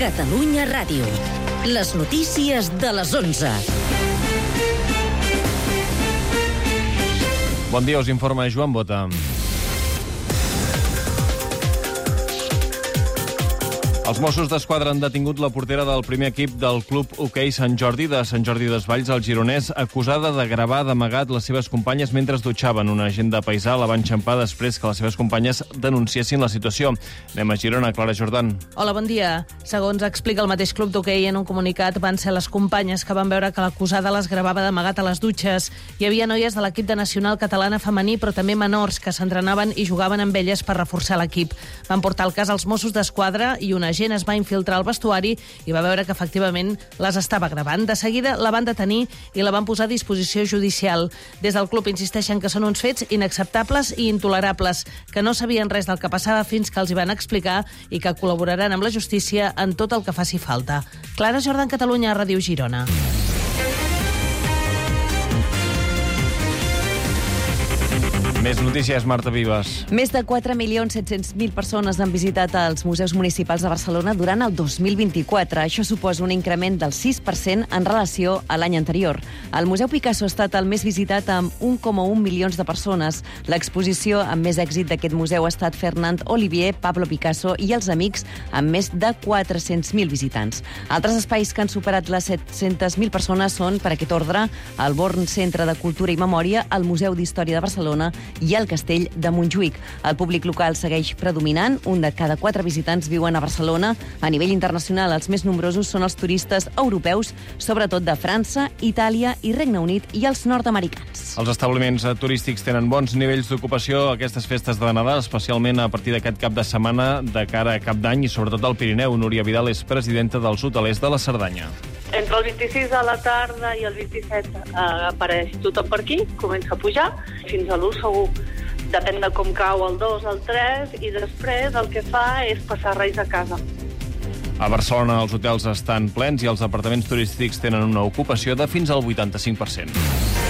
Catalunya Ràdio. Les notícies de les 11. Bon dia, us informa Joan Bota. Els Mossos d'Esquadra han detingut la portera del primer equip del club hoquei Sant Jordi de Sant Jordi Desvalls, al Gironès, acusada de gravar d'amagat les seves companyes mentre es dutxaven. Un agent de paisà la va enxampar després que les seves companyes denunciessin la situació. Anem a Girona, Clara Jordan. Hola, bon dia. Segons explica el mateix club d'hoquei en un comunicat, van ser les companyes que van veure que l'acusada les gravava d'amagat a les dutxes. Hi havia noies de l'equip de nacional catalana femení, però també menors, que s'entrenaven i jugaven amb elles per reforçar l'equip. Van portar el cas als Mossos d'Esquadra i una gent es va infiltrar al vestuari i va veure que efectivament les estava gravant. De seguida la van detenir i la van posar a disposició judicial. Des del club insisteixen que són uns fets inacceptables i intolerables, que no sabien res del que passava fins que els hi van explicar i que col·laboraran amb la justícia en tot el que faci falta. Clara Jordan, Catalunya, Ràdio Girona. Més notícies, Marta Vives. Més de 4.700.000 persones han visitat els museus municipals de Barcelona durant el 2024. Això suposa un increment del 6% en relació a l'any anterior. El Museu Picasso ha estat el més visitat amb 1,1 milions de persones. L'exposició amb més èxit d'aquest museu ha estat Fernand Olivier, Pablo Picasso i els amics, amb més de 400.000 visitants. Altres espais que han superat les 700.000 persones són, per aquest ordre, el Born Centre de Cultura i Memòria, el Museu d'Història de Barcelona i el Castell de Montjuïc. El públic local segueix predominant. Un de cada 4 visitants viuen a Barcelona. A nivell internacional, els més nombrosos són els turistes europeus, sobretot de França, Itàlia i Regne Unit, i els nord-americans. Els establiments turístics tenen bons nivells d'ocupació a aquestes festes de Nadal, especialment a partir d'aquest cap de setmana de cara a Cap d'Any i sobretot al Pirineu. Núria Vidal és presidenta dels hotelers de la Cerdanya. Entre el 26 a la tarda i el 27 apareix tothom per aquí, comença a pujar, fins a l'1 segur. Depèn de com cau el 2, el 3, i després el que fa és passar reis a casa. A Barcelona els hotels estan plens i els apartaments turístics tenen una ocupació de fins al 85%.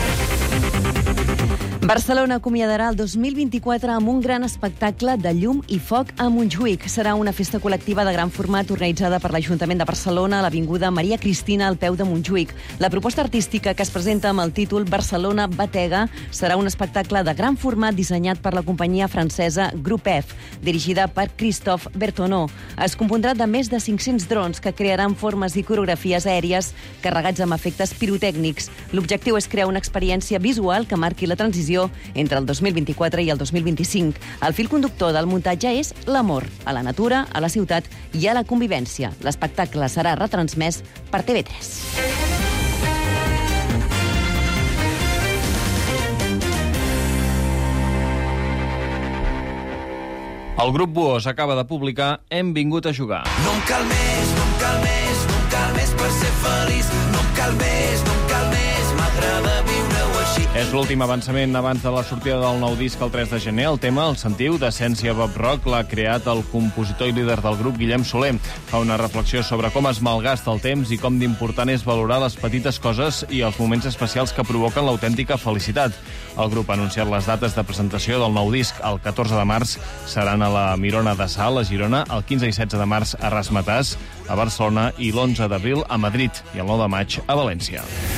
Barcelona acomiadarà el 2024 amb un gran espectacle de llum i foc a Montjuïc. Serà una festa col·lectiva de gran format organitzada per l'Ajuntament de Barcelona a l'Avinguda Maria Cristina al peu de Montjuïc. La proposta artística, que es presenta amb el títol Barcelona Batega, serà un espectacle de gran format dissenyat per la companyia francesa Groupe F, dirigida per Christophe Bertoneau. Es compondrà de més de 500 drons que crearan formes i coreografies aèries carregats amb efectes pirotècnics. L'objectiu és crear una experiència visual que marqui la transició entre el 2024 i el 2025. El fil conductor del muntatge és l'amor a la natura, a la ciutat i a la convivència. L'espectacle serà retransmès per TV3. El grup Buós acaba de publicar Hem vingut a jugar. No em cal més, no em cal més, no em cal més per ser feliç. No em cal més, no em cal més, m'agrada viure-ho així. És l'últim avançament abans de la sortida del nou disc el 3 de gener. El tema, el sentiu, d'essència pop rock, l'ha creat el compositor i líder del grup, Guillem Soler. Fa una reflexió sobre com es malgasta el temps i com d'important és valorar les petites coses i els moments especials que provoquen l'autèntica felicitat. El grup ha anunciat les dates de presentació del nou disc. El 14 de març seran a la Mirona de Sal, a Girona, el 15 i 16 de març a Ramatàs, a Barcelona, i l'11 d'abril a Madrid i el 9 de maig a València.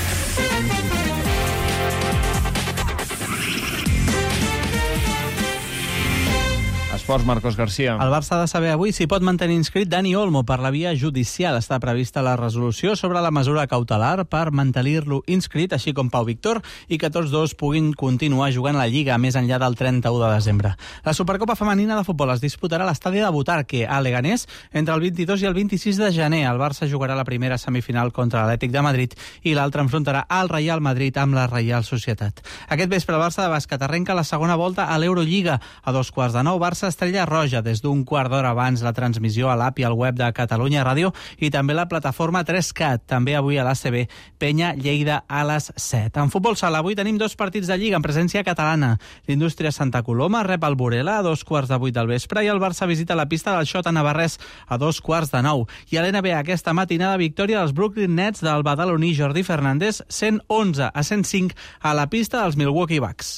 Esports, Marcos García. El Barça ha de saber avui si pot mantenir inscrit Dani Olmo per la via judicial. Està prevista la resolució sobre la mesura cautelar per mantenir-lo inscrit, així com Pau Víctor, i que tots dos puguin continuar jugant a la Lliga més enllà del 31 de desembre. La Supercopa Femenina de Futbol es disputarà a l'estadi de Butarque, a Leganés, entre el 22 i el 26 de gener. El Barça jugarà la primera semifinal contra l'Atlètic de Madrid i l'altra enfrontarà al Real Madrid amb la Reial Societat. Aquest vespre el Barça de bàsquet arrenca la segona volta a l'Eurolliga. A 2:15, Barça Estrella Roja, des d'un quart d'hora abans la transmissió a l'app i al web de Catalunya Ràdio i també la plataforma 3CAT. També avui a l'ACB, Penya Lleida a les 7. En futbol sala, avui tenim 2 partits de Lliga en presència catalana. L'Indústria Santa Coloma rep el Burela a 2:15 del vespre i el Barça visita la pista del Xota Navarrès a 2:15. I a l'NBA aquesta matinada, victòria dels Brooklyn Nets del badaloní Jordi Fernández 111-105 a la pista dels Milwaukee Bucks.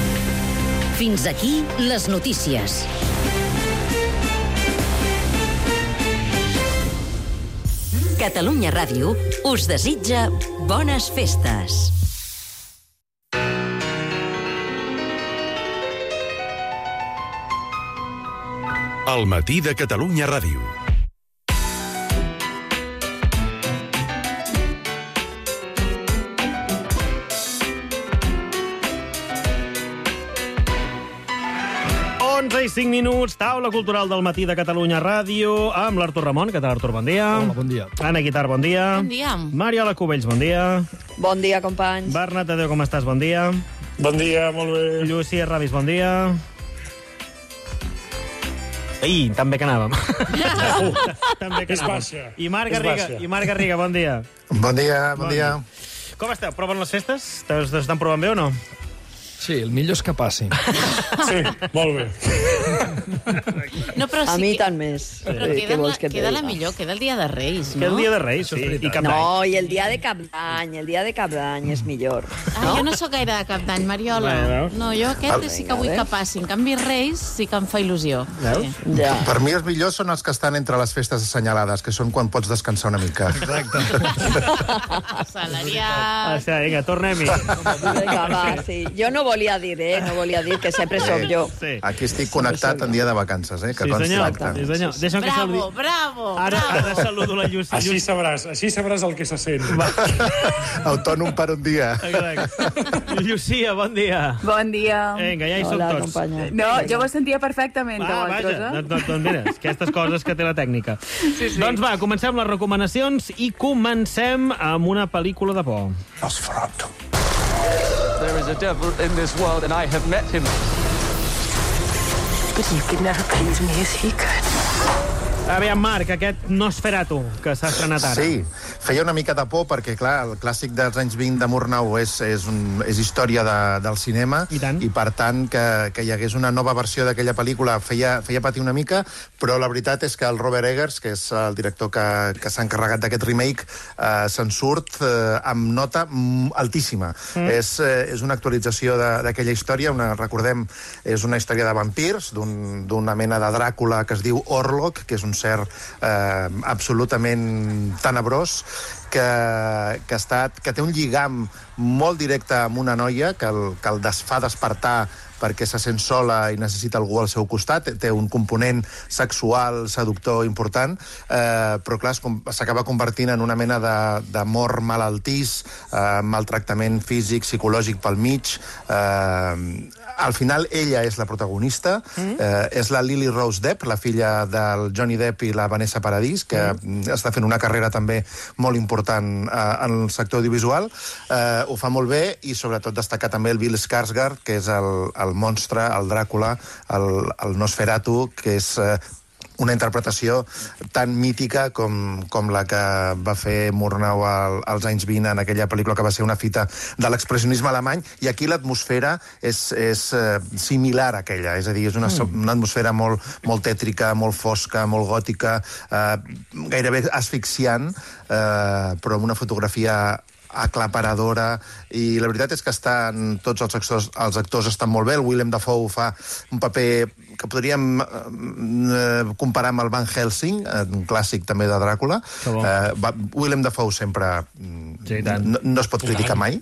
Fins aquí les notícies. Catalunya Ràdio us desitja bones festes. El matí de Catalunya Ràdio. I 5 minuts, taula cultural del matí de Catalunya Ràdio, amb l'Artur Ramon. Què tal, Artur? Bon dia. Hola, bon dia. Anna Guitar, bon dia. Bon dia. Mariola Cubells, bon dia. Bon dia, companys. Bernat Adéu, com estàs? Bon dia. Bon dia, molt bé. Llucia Ravis, bon dia. Ai, tan bé que anàvem. Tan bé que És anàvem. baixa. I Marc És Garriga, baixa. i Marc Garriga, bon dia. Bon dia, bon dia. Com esteu? Proven les festes? T'estan provant bé o no? Sí, el millor és que passi. Sí, molt bé. No, però A sí mi que... tant més. Però Què vols que et queda la digui? millor, queda el dia de Reis, no? Que el dia de Reis, sí, i Cap d'Any. No, i el dia de Cap d'Any, el dia de Cap d'any és millor. Ah, jo no sóc gaire de Cap d'Any, Mariola. Bé, veus? No, jo aquest sí que vull que passi. En canvi, Reis sí que em fa il·lusió. Veus? Sí. Ja. Per mi els millors són els que estan entre les festes assenyalades, que són quan pots descansar una mica. Salariat... Vinga, tornem-hi. Vinga, va, sí. Jo no volia dir, no volia dir que sempre sóc jo. Sí. Aquí estic connectat en dia de vacances, que Sí, consti senyor. l'acte. Sí, senyor. Deixa'm que Bravo, saludi. bravo, Ara bravo. saludo la Llucia. Així sabràs el que se sent. Autònom per un dia. Exacte. Llucia, bon dia. Bon dia. Vinga, ja hi som Hola, tots. companya. No, jo ho sentia perfectament, Va, vosaltres, vaja, doncs mira, aquestes coses que té la tècnica. Sí. Doncs va, comencem les recomanacions i comencem amb una pel·lícula de por. Nosferatu. There is a devil in this world and I have met him. But you could never please me as he could. Aviam, Marc, aquest Nosferatu, que s'ha estrenat ara. Sí, feia una mica de por perquè, clar, el clàssic dels anys 20 de Murnau és història del cinema I tant. i, per tant, que hi hagués una nova versió d'aquella pel·lícula feia patir una mica, però la veritat és que el Robert Eggers, que és el director que s'ha encarregat d'aquest remake, se'n surt amb nota altíssima. És una actualització d'aquella història, recordem, és una història de vampirs, d'una mena de Dràcula que es diu Orlok, que és un ser absolutament tenebrós, que té un lligam molt directe amb una noia que el fa despertar perquè se sent sola i necessita algú al seu costat, té un component sexual, seductor important, però clar, s'acaba convertint en una mena d'amor malaltís, maltractament físic, psicològic pel mig. Al final ella és la protagonista, és la Lily Rose Depp, la filla del Johnny Depp i la Vanessa Paradis, que està fent una carrera també molt important en el sector audiovisual. Ho fa molt bé i sobretot destacar també el Bill Skarsgård, que és el monstre, el Dràcula, el Nosferatu, que és una interpretació tan mítica com la que va fer Murnau als anys 20 en aquella pel·lícula que va ser una fita de l'expressionisme alemany, i aquí l'atmosfera és similar a aquella, és a dir, és una atmosfera molt tètrica, molt fosca, molt gòtica, gairebé asfixiant, però amb una fotografia aclaparadora, i la veritat és que tots els actors estan molt bé. El Willem Dafoe fa un paper que podríem comparar amb el Van Helsing, un clàssic també de Dràcula. Willem Dafoe sempre no es pot criticar mai.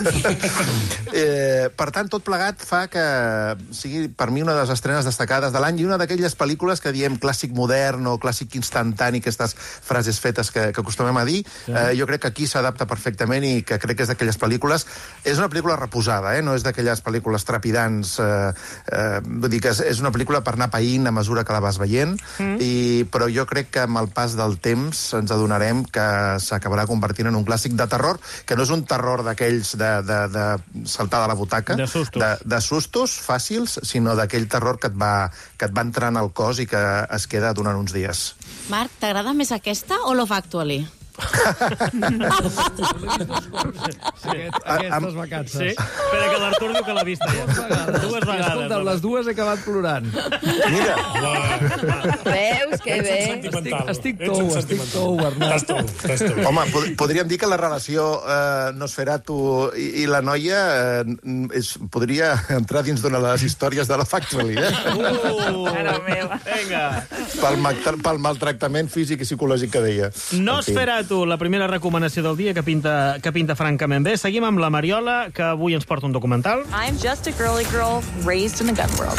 Per tant, tot plegat fa que sigui per mi una de les estrenes destacades de l'any i una d'aquelles pel·lícules que diem clàssic modern o clàssic instantani, aquestes frases fetes que acostumem a dir. Jo crec que aquí s'adapta perfectament i que crec que és d'aquelles pel·lícules. És una pel·lícula reposada, no és d'aquelles pel·lícules trepidants. Vull dir que és una pel·lícula per anar païnt a mesura que la vas veient, però jo crec que amb el pas del temps ens adonarem que s'acabarà convertint en un clàssic de terror, que no és un terror d'aquells de saltar de la butaca, de sustos fàcils, sinó d'aquell terror que et va entrant al cos i que es queda durant uns dies. Marc, t'agrada més aquesta o Love Actually? Aquestes vacances. Sí? Espera, que l'Artur diu que l'ha vist ja. Dues vegades. Escolta, les dues he acabat plorant. Mira! Veus que bé? Estic tou, Bernat. Home, podríem dir que la relació Nosferatu i la noia podria entrar dins d'una de les històries de la Factually, Vinga. pel maltractament físic i psicològic que deia. Nosferatu. tu, la primera recomanació del dia que pinta francament bé. Seguim amb la Mariola, que avui ens porta un documental. I'm just a girly girl raised in the gun world.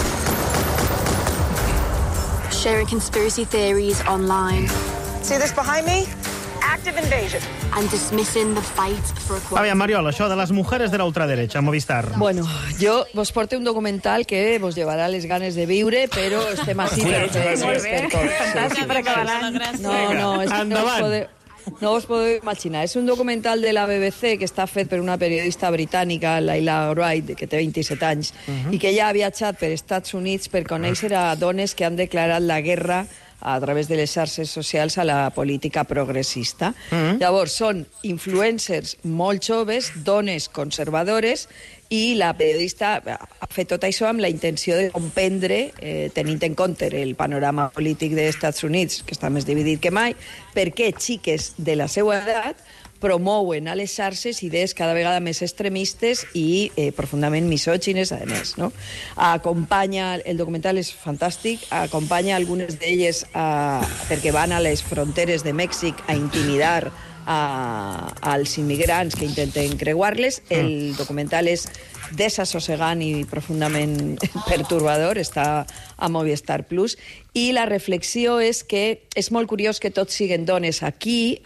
Sharing conspiracy theories online. See this behind me? Active invasion. And dismissing the fight for equality. Aviam, Mariola, això de las mujeres de la ultraderecha, Movistar. Bueno, jo vos porto un documental que vos llevarà les ganes de viure, però estem així per tots. Fantàstic per acabar l'any. No, és que no us podeu imaginar. És un documental de la BBC que està fet per una periodista britànica, Layla Wright, que té 27 anys, i que ja ha viatjat per Estats Units per conèixer a dones que han declarat la guerra a través de les xarxes socials a la política progressista. Llavors, són influencers molt joves, dones conservadores, i la periodista ha fet tot això amb la intenció de comprendre, tenint en compte el panorama polític dels Estats Units, que està més dividit que mai, per què xiques de la seva edat promouen a les xarxes idees cada vegada més extremistes i profundament misògines, a més, no? Acompanya, el documental és fantàstic, acompanya algunes d'elles perquè van a les fronteres de Mèxic a intimidar als immigrants que intenten creuar-les. El documental és desassossegant i profundament pertorbador, està a Movistar Plus, i la reflexió és que és molt curiós que tots siguen dones. Aquí,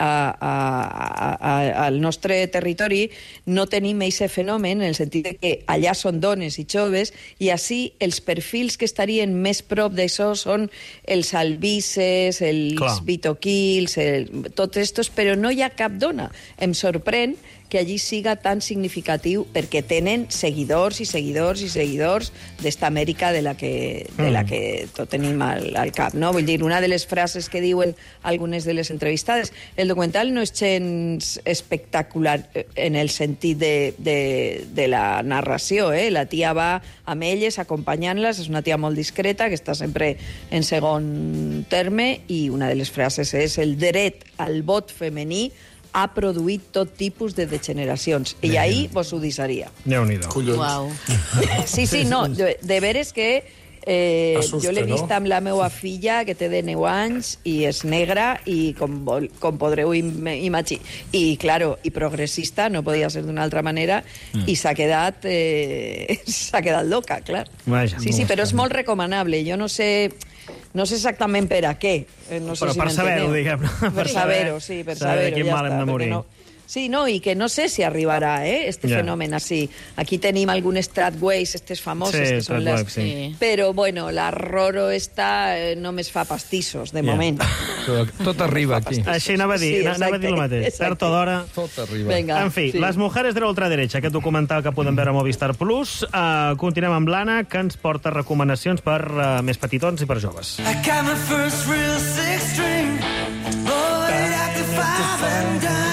al nostre territori, no tenim aquest fenomen, en el sentit que allà són dones i joves, i així els perfils que estarien més prop d'això són els albises, els bitoquils, tots estos, però no hi ha cap dona. Em sorprèn que allí siga tan significatiu perquè tenen seguidors i seguidors i seguidors d'esta Amèrica de la que tot tenim al cap, no? Vull dir, una de les frases que diuen algunes de les entrevistades, el documental no és gens espectacular en el sentit de la narració, la tia va amb elles acompanyant-les, és una tia molt discreta que està sempre en segon terme, i una de les frases és: el dret al vot femení ha produït tot tipus de degeneracions. I ahir vos ho deixaria. Déu-n'hi-do. Uau. Sí, no, de veres que jo l'he vist amb la meva filla, que té de 9 anys, i és negra, i com podreu imaginar, i claro, i progressista, no podia ser d'una altra manera, i s'ha quedat loca, clar. Sí, però és molt recomanable. Jo no sé exactament per a què. No sé però si per saber-ho, diguem-ne. Per saber-ho, sí, per saber-ho. De quin mal hem de morir. Sí, no, i que no sé si arribarà, este fenomen així. Aquí tenim algunes tradways, estes famoses, que són les... Però, bueno, la Roro esta només fa pastissos, de moment. Tot arriba aquí. Així anava a dir el mateix. Tard o d'hora... Tot arriba. En fi, les mujeres de la ultraderecha, aquest documental que podem veure a Movistar Plus. Continuem amb l'Anna, que ens porta recomanacions per més petitons i per joves. I got my first real six string. Oh, I got the five and dime.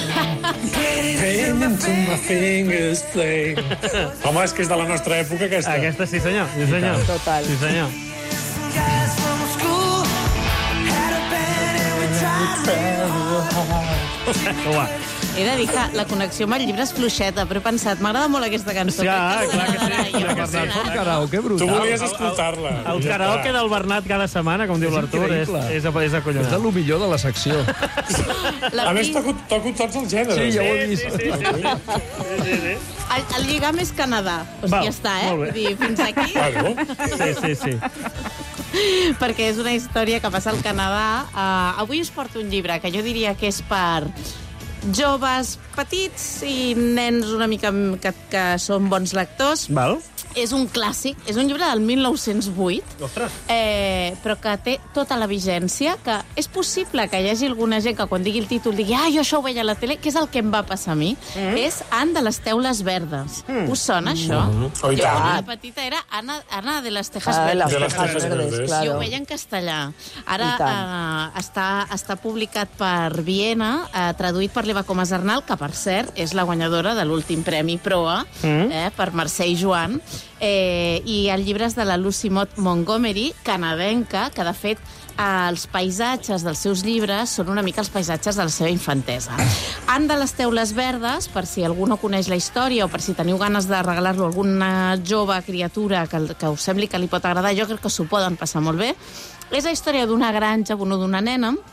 Home, és que és de la nostra època, aquesta. Aquesta sí, senyor. Sí, senyor. Total. Sí, senyor. He de dir que la connexió amb el llibre és fluixeta, però he pensat, m'agrada molt aquesta cançó. Ja, clar que sí. Fot karaoke brutal. Tu volies escoltar-la. El karaoke del Bernat cada setmana, com diu l'Artur, és acollonat. És el millor de la secció. A més, toco tots els gèneres. Sí, ja ho he vist. Sí. El lligam és Canadà. O sigui, ja està, molt bé. Fins aquí. Sí. Perquè és una història que passa al Canadà. Avui us porto un llibre que jo diria que és per joves petits i nens una mica que són bons lectors. Val. És un clàssic, és un llibre del 1908, però que té tota la vigència, que és possible que hi hagi alguna gent que quan digui el títol digui jo això ho veia a la tele, que és el que em va passar a mi. És Anne de les Teules Verdes. Us sona, això? Oh, i tant. La petita era Ana de les Tejas Verdes. De les Tejas Verdes, claro. Jo ho veia en castellà. Ara està publicat per Viena, traduït per l'Eva Comas Arnal, que, per cert, és la guanyadora de l'últim premi Proa, per Mercè i Joan. I el llibre és de la Lucy Maud Montgomery, canadenca, que, de fet, els paisatges dels seus llibres són una mica els paisatges de la seva infantesa. Anne de les Teules Verdes, per si algú no coneix la història o per si teniu ganes de regalar-lo a alguna jove criatura que us sembli que li pot agradar, jo crec que s'ho poden passar molt bé. És la història d'una granja, d'una nena,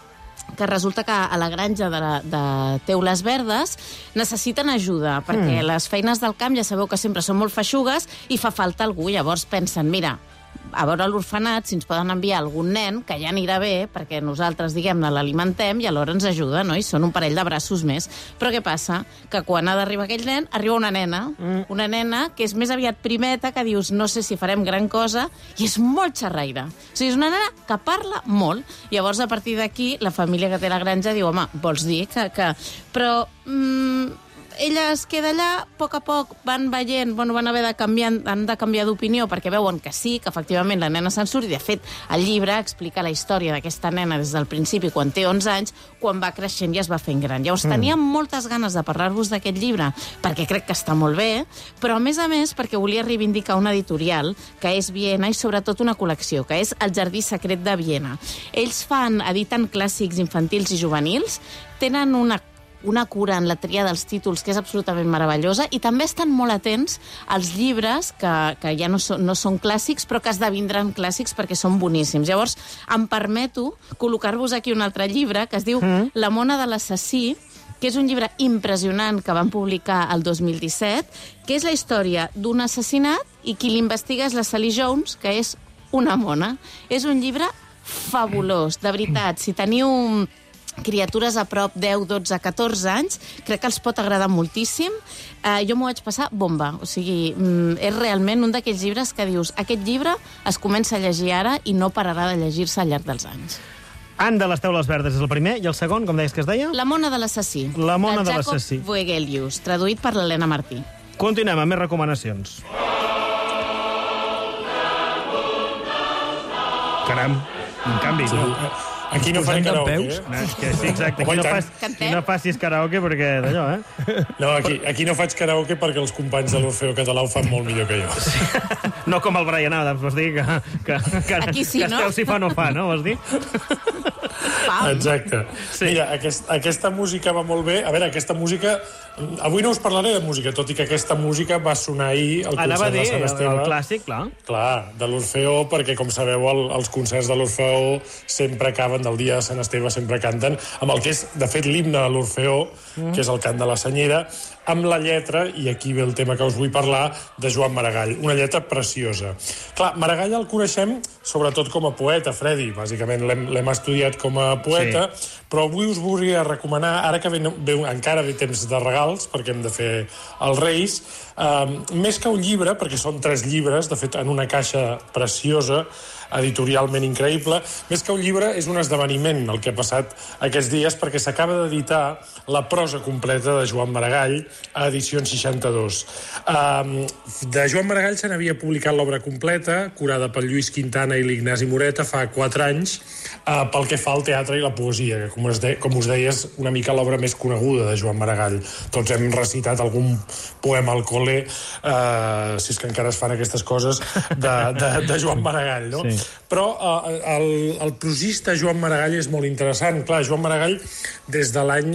que resulta que a la granja de Teules Verdes necessiten ajuda, perquè les feines del camp ja sabeu que sempre són molt feixugues i fa falta algú. Llavors pensen, mira, a veure l'orfenat, si ens poden enviar algun nen, que ja anirà bé, perquè nosaltres, diguem-ne, l'alimentem i alhora ens ajuda, no? I són un parell de braços més. Però què passa? Que quan ha d'arribar aquell nen, arriba una nena que és més aviat primeta, que dius, no sé si farem gran cosa, i és molt xerraire. O sigui, és una nena que parla molt. Llavors, a partir d'aquí, la família que té la granja diu, home, vols dir que... Però... ella es queda allà, a poc van veient, van haver de canviar d'opinió perquè veuen que sí, que efectivament la nena se'n surt, i de fet el llibre explica la història d'aquesta nena des del principi, quan té 11 anys, quan va creixent i es va fent gran. Llavors tenia moltes ganes de parlar-vos d'aquest llibre, perquè crec que està molt bé, però a més perquè volia reivindicar una editorial que és Viena i sobretot una col·lecció, que és El Jardí Secret de Viena. Ells editen clàssics infantils i juvenils, tenen una cura en la tria dels títols que és absolutament meravellosa, i també estan molt atents als llibres que ja no són clàssics, però que esdevindran clàssics perquè són boníssims. Llavors, em permeto col·locar-vos aquí un altre llibre que es diu La mona de l'assassí, que és un llibre impressionant que van publicar el 2017, que és la història d'un assassinat i qui l'investiga és la Sally Jones, que és una mona. És un llibre fabulós, de veritat. Si teniu criatures a prop 10, 12, 14 anys, crec que els pot agradar moltíssim. Jo m'ho vaig passar bomba. O sigui, és realment un d'aquells llibres que dius, aquest llibre es comença a llegir ara i no pararà de llegir-se al llarg dels anys. Anne de les Teules Verdes és el primer, i el segon, com deies que es deia? La mona de l'assassí. La mona de l'assassí. De Jacob Voegelius, traduït per l'Helena Martí. Continuem amb més recomanacions. Caram, un canvi, no? Aquí no fan karaoke, Sí, exacte. Aquí no facis karaoke perquè d'allò, No, aquí no faig karaoke perquè els companys de l'Orfeo Català ho fan molt millor que jo. No com el Brian Adams, vols dir que aquí sí, no? esteu si fa no fa, no? Vols dir? Exacte. Mira, aquesta música va molt bé. A veure, aquesta música... Avui no us parlaré de música, tot i que aquesta música va sonar ahir al concert de Sant Esteve. El clàssic, clar. Clar, de l'Orfeó, perquè, com sabeu, els concerts de l'Orfeó sempre acaben del dia de Sant Esteve, sempre canten, amb el que és, de fet, l'himne de l'Orfeó, que és el cant de la Senyera, amb la lletra, i aquí ve el tema que us vull parlar, de Joan Maragall. Una lletra preciosa. Clar, Maragall el coneixem sobretot com a poeta, Freddy. Bàsicament l'hem estudiat com a poeta, però avui us volia recomanar, ara que encara ve temps de regals, perquè hem de fer els Reis, més que un llibre, perquè són 3 llibres, de fet, en una caixa preciosa, editorialment increïble, més que un llibre és un esdeveniment el que ha passat aquests dies, perquè s'acaba d'editar la prosa completa de Joan Maragall a Edicions 62. De Joan Maragall se n'havia publicat l'obra completa, curada pel Lluís Quintana i l'Ignasi Moreta fa 4 anys, pel que fa al teatre i la poesia, que com us deia és una mica l'obra més coneguda de Joan Maragall. Tots hem recitat algun poema al col·le, si és que encara es fan aquestes coses, de Joan Maragall, no? Sí. Però el prosista Joan Maragall és molt interessant. Clar, Joan Maragall, des de l'any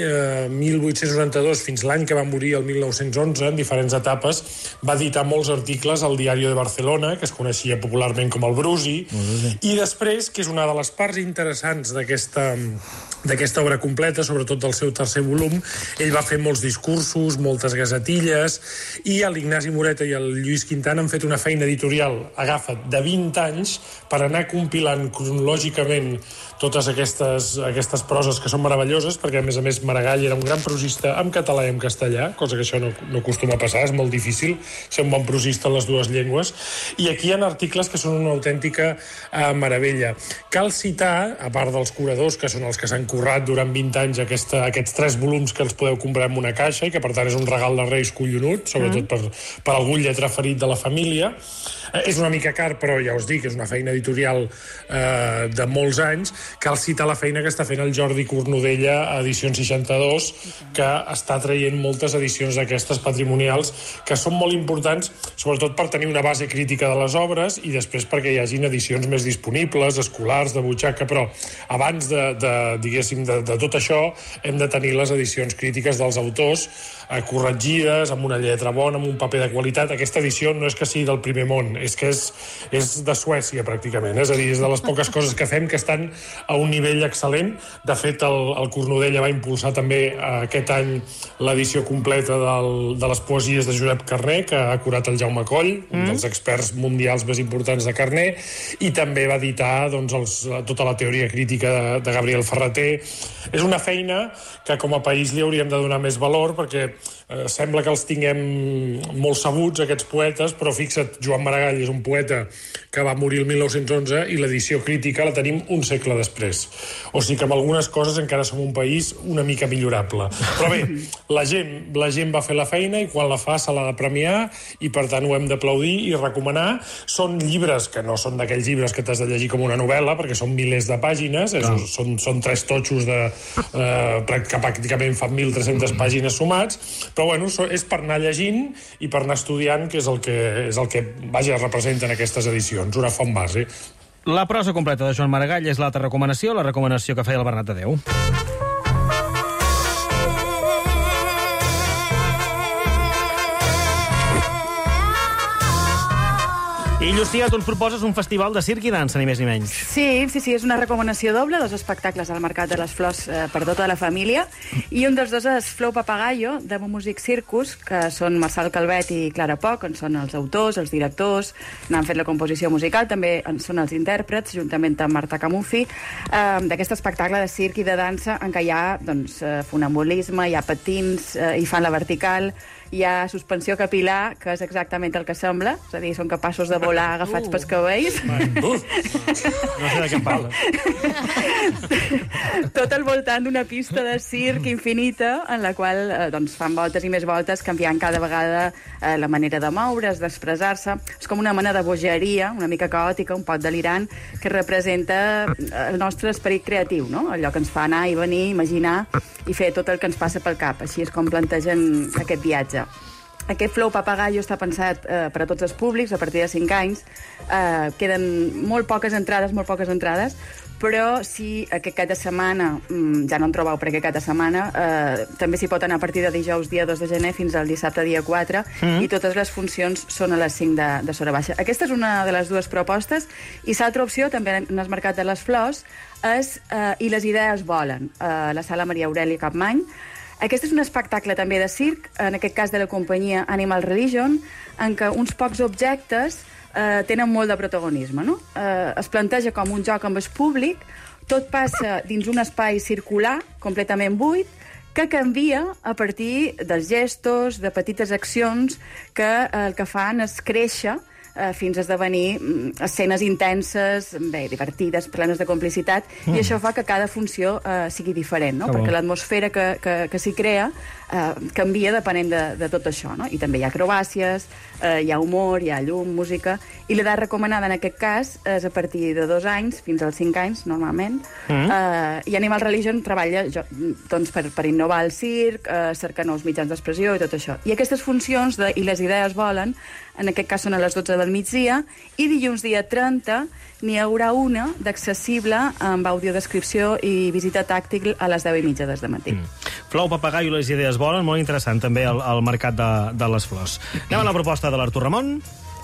1892 fins l'any que va morir, el 1911, en diferents etapes, va editar molts articles al Diario de Barcelona, que es coneixia popularment com el Brusi, i després, que és una de les parts interessants d'aquesta obra completa, sobretot del seu tercer volum, ell va fer molts discursos, moltes gasetilles, i l'Ignasi Moreta i el Lluís Quintana han fet una feina editorial, agafa't, de 20 anys, per anar compilant cronològicament totes aquestes proses que són meravelloses, perquè a més Maragall era un gran prosista en català i en castellà, cosa que això no acostuma a passar, és molt difícil ser un bon prosista en les dues llengües, i aquí hi ha articles que són una autèntica meravella. Cal citar, a part dels curadors, que són els que s'han currat durant 20 anys aquests 3 volums que els podeu comprar en una caixa i que per tant és un regal de Reis collonut, sobretot per algun lletra ferit de la família. És una mica car, però ja us dic, és una feina editorial de molts anys. Cal citar la feina que està fent el Jordi Cornudella a Edicions 62, que està traient moltes edicions d'aquestes patrimonials que són molt importants, sobretot per tenir una base crítica de les obres i després perquè hi hagin edicions més disponibles, escolars, de butxaca, però abans de diguéssim, de tot això, hem de tenir les edicions crítiques dels autors corregides, amb una lletra bona, amb un paper de qualitat. Aquesta edició no és que sigui del primer món, és que és de Suècia, pràcticament. És a dir, és de les poques coses que fem que estan a un nivell excel·lent. De fet, el Cornudella va impulsar també aquest any l'edició completa de les poesies de Josep Carner, que ha curat el Jaume Coll, un dels experts mundials més importants de Carner, i també va editar tota la teoria crítica de Gabriel Ferrater. És una feina que com a país li hauríem de donar més valor, perquè sembla que els tinguem molt sabuts, aquests poetes, però fixa't, Joan Maragall és un poeta que va morir el 1911 i l'edició crítica la tenim un segle després. O sigui que amb algunes coses encara som un país una mica millorable. Però bé, la gent va fer la feina i quan la fa se l'ha de premiar i per tant ho hem d'aplaudir i recomanar. Són llibres que no són d'aquells llibres que t'has de llegir com una novel·la, perquè són milers de pàgines, són 3 totxos que pràcticament fan 1.300 pàgines sumats, però bueno, és per anar llegint i per anar estudiant, que és el que representen aquestes edicions, una font base. La prosa completa de Joan Maragall és l'altra recomanació, la recomanació que feia el Bernat Adéu. I, Llucia, tu ens proposes un festival de circ i dansa, ni més ni menys. Sí, és una recomanació doble, 2 espectacles al Mercat de les Flors per tota la família, i un dels 2 és Flow Papagayo, de Music Circus, que són Marçal Calvet i Clara Poch, on són els autors, els directors, n'han fet la composició musical, també en són els intèrprets, juntament amb Marta Camufi, d'aquest espectacle de circ i de dansa en què hi ha funambulisme, hi ha patins, hi fan la vertical, hi ha suspensió capilar, que és exactament el que sembla, és a dir, són capaços de volar agafats pels cabells. No sé de què parles. Tot al voltant d'una pista de circ infinita, en la qual fan voltes i més voltes, canviant cada vegada la manera de moure's, d'expressar-se. És com una mena de bogeria, una mica caòtica, un poc delirant, que representa el nostre esperit creatiu, no? Allò que ens fa anar i venir, imaginar i fer tot el que ens passa pel cap. Així és com plantegen aquest viatge. Aquest Flow Papagayo està pensat per a tots els públics, a partir de 5 anys. Queden molt poques entrades, però si aquest cap de setmana, ja no en trobeu per aquest cap de setmana, també s'hi pot anar a partir de dijous dia 2 de gener fins al dissabte dia 4, i totes les funcions són a les 5 de Sora Baixa. Aquesta és una de les 2 propostes, i l'altra opció, també en el Mercat de les Flors, és I les idees volen, a la sala Maria Aurèlia Capmany. Aquest és un espectacle també de circ, en aquest cas de la companyia Animal Religion, en què uns pocs objectes tenen molt de protagonisme, no? Es planteja com un joc amb el públic, tot passa dins un espai circular, completament buit, que canvia a partir dels gestos, de petites accions, que el que fan és créixer fins a esdevenir escenes intenses, bé, divertides, plenes de complicitat, i això fa que cada funció sigui diferent, no? Perquè l'atmosfera que s'hi crea canvia depenent de tot això, no? I també hi ha acrobàcies, hi ha humor, hi ha llum, música, i l'edat recomanada en aquest cas és a partir de 2 anys fins als 5 anys, normalment, i Animal Religion treballa per innovar el circ, cercar nous mitjans d'expressió i tot això. I aquestes funcions de I les idees volen, en aquest cas són a les 12 del migdia, i dilluns dia 30 n'hi haurà una d'accessible amb audiodescripció i visita tàctil a les 10:30 des de matí. Flow Papagayo i les idees volen, molt interessant també al Mercat de les Flors. Anem a la proposta de l'Artur Ramon.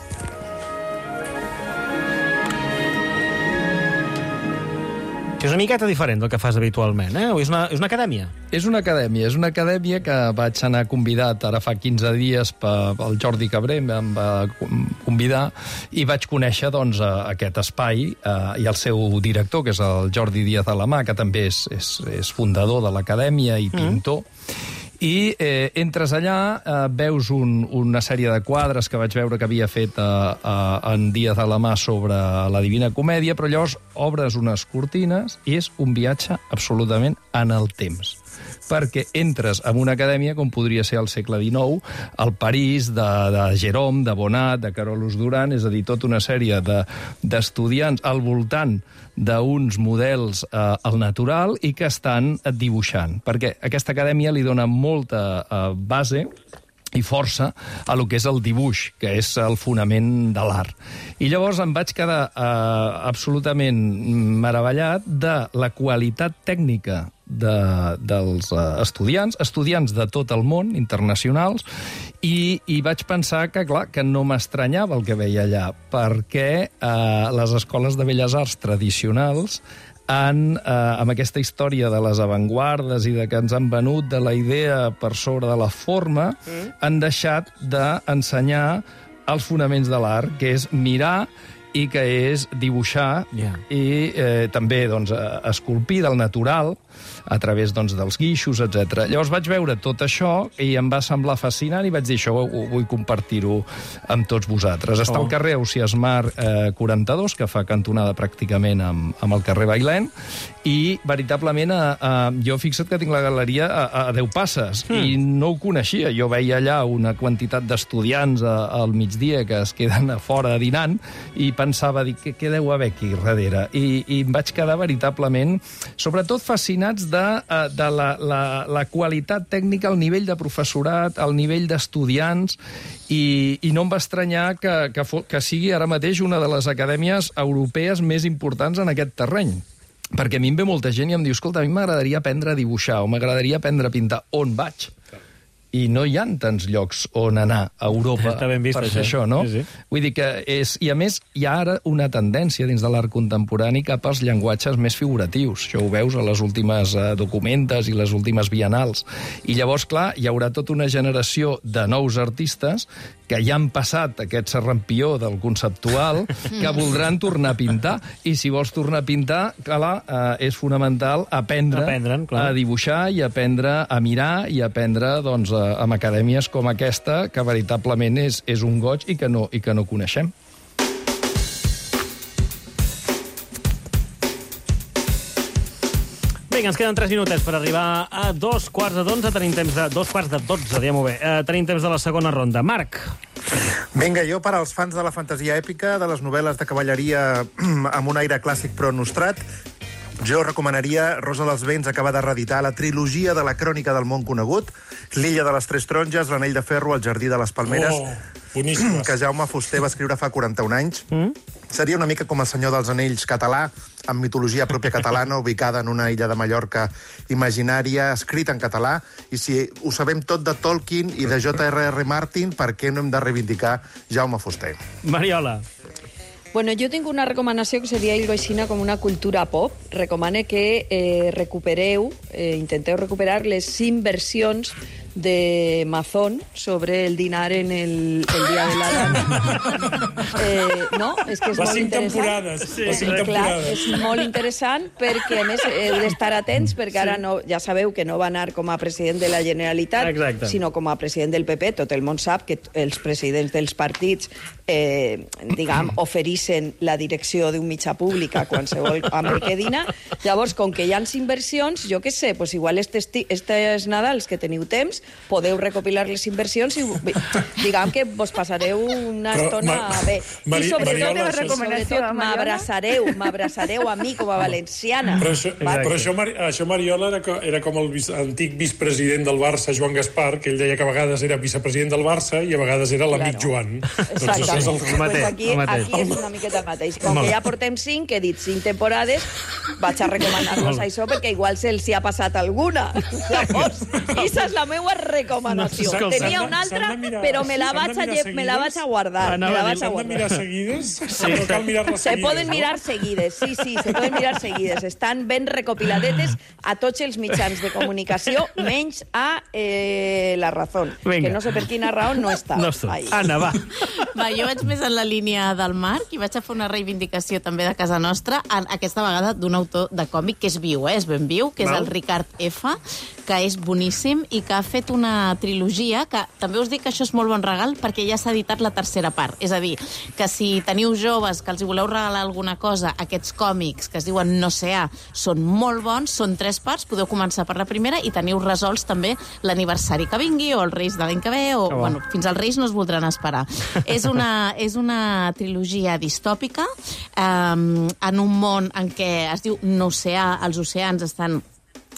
Que és una miqueta diferent del que fas habitualment, eh? És una acadèmia. És una acadèmia que vaig anar convidat ara fa 15 dies pel Jordi Cabré, em va convidar, i vaig conèixer doncs, aquest espai i el seu director, que és el Jordi Díaz Alamà, que també és fundador de l'acadèmia i pintor. I entres allà, veus una sèrie de quadres que vaig veure que havia fet en Díaz Alamà sobre la Divina Comèdia, però llavors obres unes cortines i és un viatge absolutament en el temps. Perquè entres en una acadèmia com podria ser al segle XIX, al París de Jérôme, de Bonnat, de Carolus Duran, és a dir, tota una sèrie d'estudiants al voltant d'uns models al natural i que estan dibuixant. Perquè aquesta acadèmia li dona molta base i força a lo que és el dibuix, que és el fonament de l'art. I llavors em vaig quedar absolutament meravellat de la qualitat tècnica dels estudiants de tot el món, internacionals, i vaig pensar que, clar, que no m'estranyava el que veia allà, perquè les escoles de belles arts tradicionals amb aquesta història de les avantguardes i de que ens han venut de la idea per sobre de la forma, han deixat d'ensenyar els fonaments de l'art, que és mirar i que és dibuixar i també esculpir del natural a través dels guixos, etc. Llavors vaig veure tot això i em va semblar fascinant i vaig dir, això ho vull compartir-ho amb tots vosaltres. Està al carrer Ausiàs Marc 42, que fa cantonada pràcticament amb el carrer Bailèn, i veritablement jo fixa't que tinc la galeria a 10 passes i no ho coneixia. Jo veia allà una quantitat d'estudiants al migdia que es queden a fora dinant i pensava, què deu haver aquí darrere? I em vaig quedar veritablement, sobretot fascinats de la qualitat tècnica, el nivell de professorat, el nivell d'estudiants, i no em va estranyar que sigui ara mateix una de les acadèmies europees més importants en aquest terreny. Perquè a mi em ve molta gent i em diu, escolta, a mi m'agradaria aprendre a dibuixar o m'agradaria aprendre a pintar. On vaig? I no hi ha tants llocs on anar a Europa per fer això, no? Sí. Vull dir que I a més, hi ha ara una tendència dins de l'art contemporani cap als llenguatges més figuratius. Això ho veus a les últimes documentes i les últimes bienals. I llavors, clar, hi haurà tota una generació de nous artistes que ja han passat aquest serrampió del conceptual, que voldran tornar a pintar. I si vols tornar a pintar, clar, és fonamental aprendre a dibuixar i aprendre a mirar i aprendre, amb acadèmies com aquesta, que veritablement és un goig i que no coneixem. Vinga, ens queden 3 minutets per arribar a 2:45. Tenim temps de 2:45, diguem-ho bé. Tenim temps de la segona ronda. Marc. Vinga, jo per als fans de la fantasia èpica, de les novel·les de cavalleria amb un aire clàssic però nostrat, jo recomanaria Rosa dels Vents acaba de reeditar la trilogia de la crònica del món conegut, L'illa de les Tres Taronges, L'anell de ferro, El jardí de les palmeres, que Jaume Fuster va escriure fa 41 anys. Seria una mica com El senyor dels anells català, amb mitologia pròpia catalana, ubicada en una illa de Mallorca imaginària, escrita en català, i si ho sabem tot de Tolkien i de J.R.R. Martin, per què no hem de reivindicar Jaume Fuster? Mariola. Bueno, yo tengo una recomanació que seria ir aixina com una cultura pop. Recomane que recupereu, intenteu recuperar les 5 versions de Mazón sobre el dinar en el Día de la Dama. No? És que és molt interessant. Les 5 temporades. Clar, és molt interessant perquè, a més, heu d'estar atents perquè ara ja sabeu que no va anar com a president de la Generalitat, sinó com a president del PP. Tot el món sap que els presidents dels partits ofereixen la direcció d'un mitjà públic a qualsevol amb el que dina. Llavors, com que hi ha 5 versions, jo què sé, igual estes Nadals que teniu temps, podeu recopilar les inversions i diguem que vos passareu una estona bé. I sobretot m'abraçareu a mi com a valenciana. Però això, Mariola, era com l'antic vicepresident del Barça, Joan Gaspar, que ell deia que a vegades era vicepresident del Barça i a vegades era l'amic Joan. Exacte. Aquí és una miqueta el mateix. Com que ja portem 5, he dit 5 temporades, vaig a recomanar-los això perquè igual se'ls hi ha passat alguna. Llavors, aquesta és la meva recomanació. Tenia una altra, però me la vaig a guardar. ¿S'han de mirar seguides? No cal mirar-les seguides. Se poden mirar seguides, sí, se poden mirar seguides. Estan ben recopiladetes a tots els mitjans de comunicació, menys a La Razón, que no sé per quina raó no està. Anna, va. Jo vaig més en la línia del Marc i vaig a fer una reivindicació també de casa nostra, aquesta vegada d'un autor de còmic que és viu, és ben viu, que és el Ricard F., que és boníssim i que ha fet una trilogia que també us dic que això és molt bon regal perquè ja s'ha editat la tercera part. És a dir, que si teniu joves que els voleu regalar alguna cosa, aquests còmics que es diuen No sé A són molt bons, són 3 parts, podeu començar per la primera i teniu resolts també l'aniversari que vingui o els Reis de l'any que ve o fins als Reis no es voldran esperar. És una trilogia distòpica en un món en què es diu No sé A, els oceans estan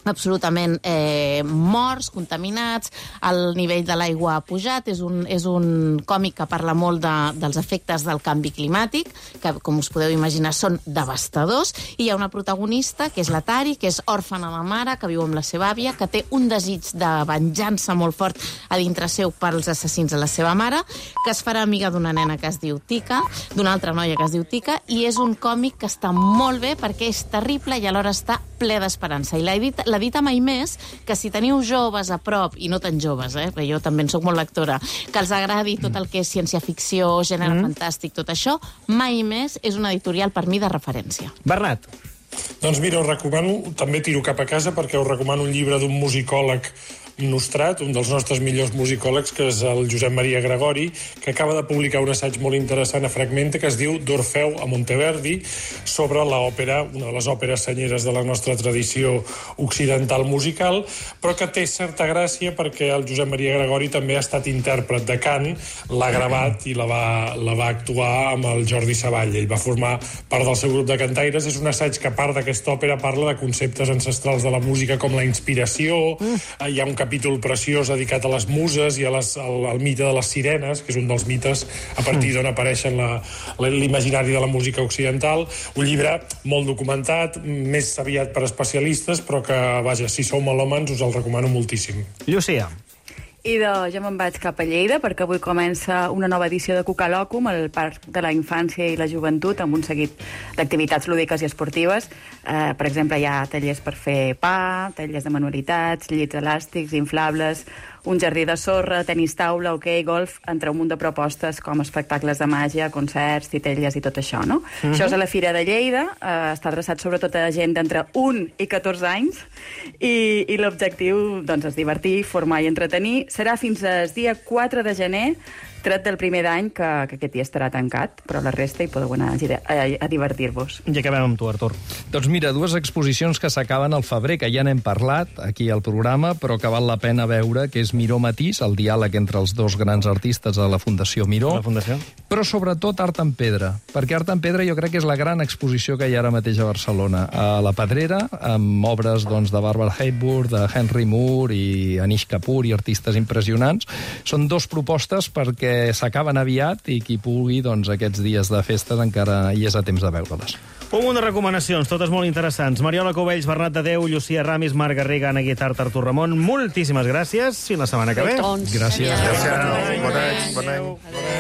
absolutament morts, contaminats, el nivell de l'aigua ha pujat, és un còmic que parla molt dels efectes del canvi climàtic, que, com us podeu imaginar, són devastadors, i hi ha una protagonista, que és la Tari, que és òrfana de mare, que viu amb la seva àvia, que té un desig de venjança molt fort a dintre seu pels assassins de la seva mare, que es farà amiga d'una nena que es diu Tika, d'una altra noia que es diu Tika, i és un còmic que està molt bé perquè és terrible i alhora està ple d'esperança. I l'edita Mai Més, que si teniu joves a prop, i no tan joves, perquè jo també en soc molt lectora, que els agradi tot el que és ciència-ficció, gènere fantàstic, tot això, Mai Més és una editorial per mi de referència. Bernat. Doncs mira, us recomano, també tiro cap a casa perquè us recomano un llibre d'un musicòleg nostrat, un dels nostres millors musicòlegs, que és el Josep Maria Gregori, que acaba de publicar un assaig molt interessant a Fragmente que es diu D'Orfeu a Monteverdi, sobre l'òpera, una de les òperes senyeres de la nostra tradició occidental musical, però que té certa gràcia perquè el Josep Maria Gregori també ha estat intèrpret de cant, l'ha gravat i la va actuar amb el Jordi Savall. Ell va formar part del seu grup de cantaires. És un assaig que, a part d'aquesta òpera, parla de conceptes ancestrals de la música com la inspiració. Hi ha un capítol preciós dedicat a les muses i al mite de les sirenes, que és un dels mites a partir d'on apareixen l'imaginari de la música occidental. Un llibre molt documentat, més aviat per especialistes, però que, vaja, si sou melòmans us el recomano moltíssim. Llucia. I jo me'n vaig cap a Lleida, perquè avui comença una nova edició de Cucalòcum, al Parc de la Infància i la Joventut, amb un seguit d'activitats lúdiques i esportives. Per exemple, hi ha tallers per fer pa, tallers de manualitats, llits elàstics, inflables, un jardí de sorra, tenis taula, hoquei, golf, entre un munt de propostes com espectacles de màgia, concerts, titelles i tot això, no? Això és a la Fira de Lleida, està adreçat sobretot a gent d'entre 1 i 14 anys, i l'objectiu, doncs, és divertir, formar i entretenir. Serà fins al dia 4 de gener, tret del primer d'any, que aquest dia estarà tancat, però la resta hi podeu anar a divertir-vos. I acabem amb tu, Artur. Doncs mira, dues exposicions que s'acaben al febrer, que ja n'hem parlat aquí al programa, però que val la pena veure, que és Miró Matís, el diàleg entre els dos grans artistes de la Fundació Miró, però sobretot Art en Pedra, perquè Art en Pedra jo crec que és la gran exposició que hi ha ara mateix a Barcelona. A la Pedrera, amb obres de Barbara Hepburn, de Henry Moore i Anish Kapoor i artistes impressionants. Són dues propostes perquè s'acaben aviat i qui pugui, aquests dies de festes encara hi és a temps de veure-les. Un munt de recomanacions, totes molt interessants. Mariola Cubells, Bernat de Déu, Llucia Ramis, Marc Garriga, Anna Guitart, Artur Ramon, moltíssimes gràcies. Fins la setmana que ve. Gràcies. Bon any.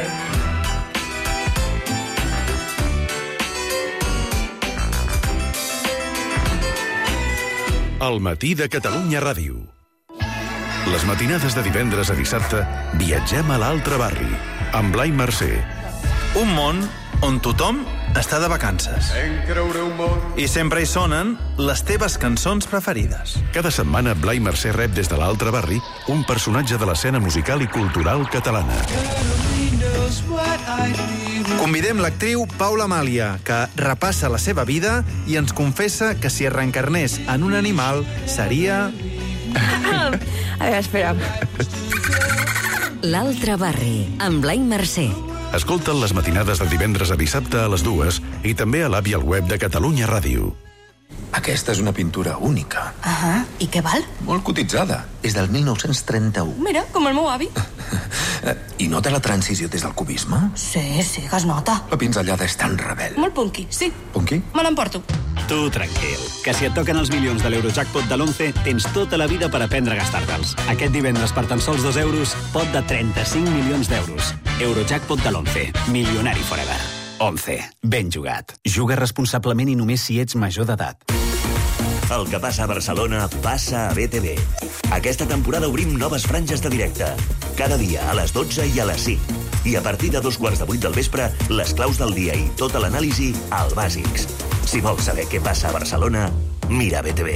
El matí de Catalunya Ràdio. Les matinades de divendres a dissabte viatgem a l'altre barri, amb Blai Mercè. Un món on tothom està de vacances. I sempre hi sonen les teves cançons preferides. Cada setmana Blai Mercè rep des de l'altre barri un personatge de l'escena musical i cultural catalana. Convidem l'actriu Paula Amàlia, que repassa la seva vida i ens confessa que si es reencarnés en un animal seria... A veure, espera. L'altre barri, amb Blai Mercè. Escolta'n les matinades de divendres a dissabte a les 2 i també a l'app i al web de Catalunya Ràdio. Aquesta és una pintura única. I què val? Molt cotitzada. És del 1931. Mira, com el meu avi. I nota la transició des del cubisme? Sí, que es nota. La pinzellada és tan rebel. Molt punky, sí. Punky? Me l'emporto. Tu, tranquil, que si et toquen els milions de l'Eurojackpot de l'11, tens tota la vida per aprendre a gastar-te'ls. Aquest divendres, per tan sols 2 euros, pot de 35 milions d'euros. Eurojackpot de l'11. Milionari forever. 11. Ben jugat. Juga responsablement i només si ets major d'edat. El que passa a Barcelona passa a BTV. Aquesta temporada obrim noves franges de directe. Cada dia a les 12 i a les 5. I a partir de 7:15 del vespre, les claus del dia i tota l'anàlisi al Bàsics. Si vols saber què passa a Barcelona, mira BTV.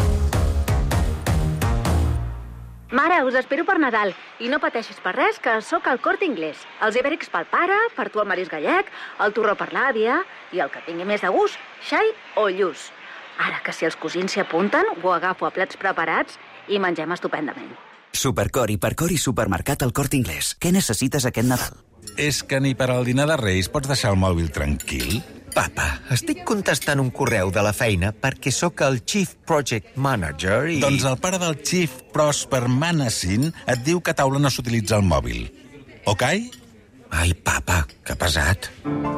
Mare, us espero per Nadal. I no pateixis per res, que sóc al Corte Inglés. Els ibèrics pel pare, per tu el marisc gallec, el torró per l'àvia i el que tingui més de gust, xai o lluç. Ara que si els cosins s'hi apunten, ho agafo a plats preparats i mengem estupendament. Supercor, Hipercor i Supermercat al Corte Inglés. Què necessites aquest Nadal? És que ni per al dinar de Reis pots deixar el mòbil tranquil? Papa, estic contestant un correu de la feina perquè sóc el Chief Project Manager i... Doncs el pare del Chief Prosper Manassin et diu que a taula no s'utilitza el mòbil. Ok? Ai, papa, que pesat.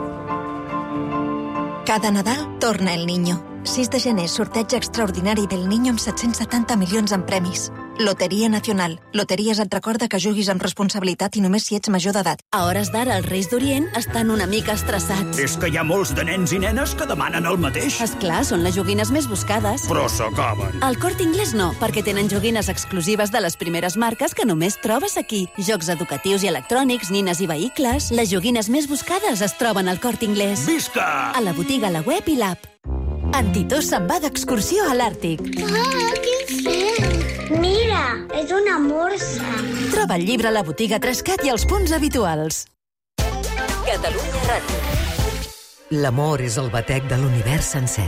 Cada Nadal torna el Niño. 6 de gener, sorteig extraordinari del Niño amb 770 milions en premis. Loteria Nacional. Loteries et recorda que juguis amb responsabilitat i només si ets major d'edat. A hores d'ara, els Reis d'Orient estan una mica estressats. És que hi ha molts de nens i nenes que demanen el mateix. Esclar, són les joguines més buscades. Però s'acaben. Al Corte Inglés no, perquè tenen joguines exclusives de les primeres marques que només trobes aquí. Jocs educatius i electrònics, nines i vehicles. Les joguines més buscades es troben al Corte Inglés. Visca! A la botiga, a la web i l'app. En Tito se'n va d'excursió a l'Àrtic. Quin fred! Mira, és una morsa. Troba el llibre a la botiga Trescat i als punts habituals. Catalunya Ràdio. L'amor és el batec de l'univers sencer.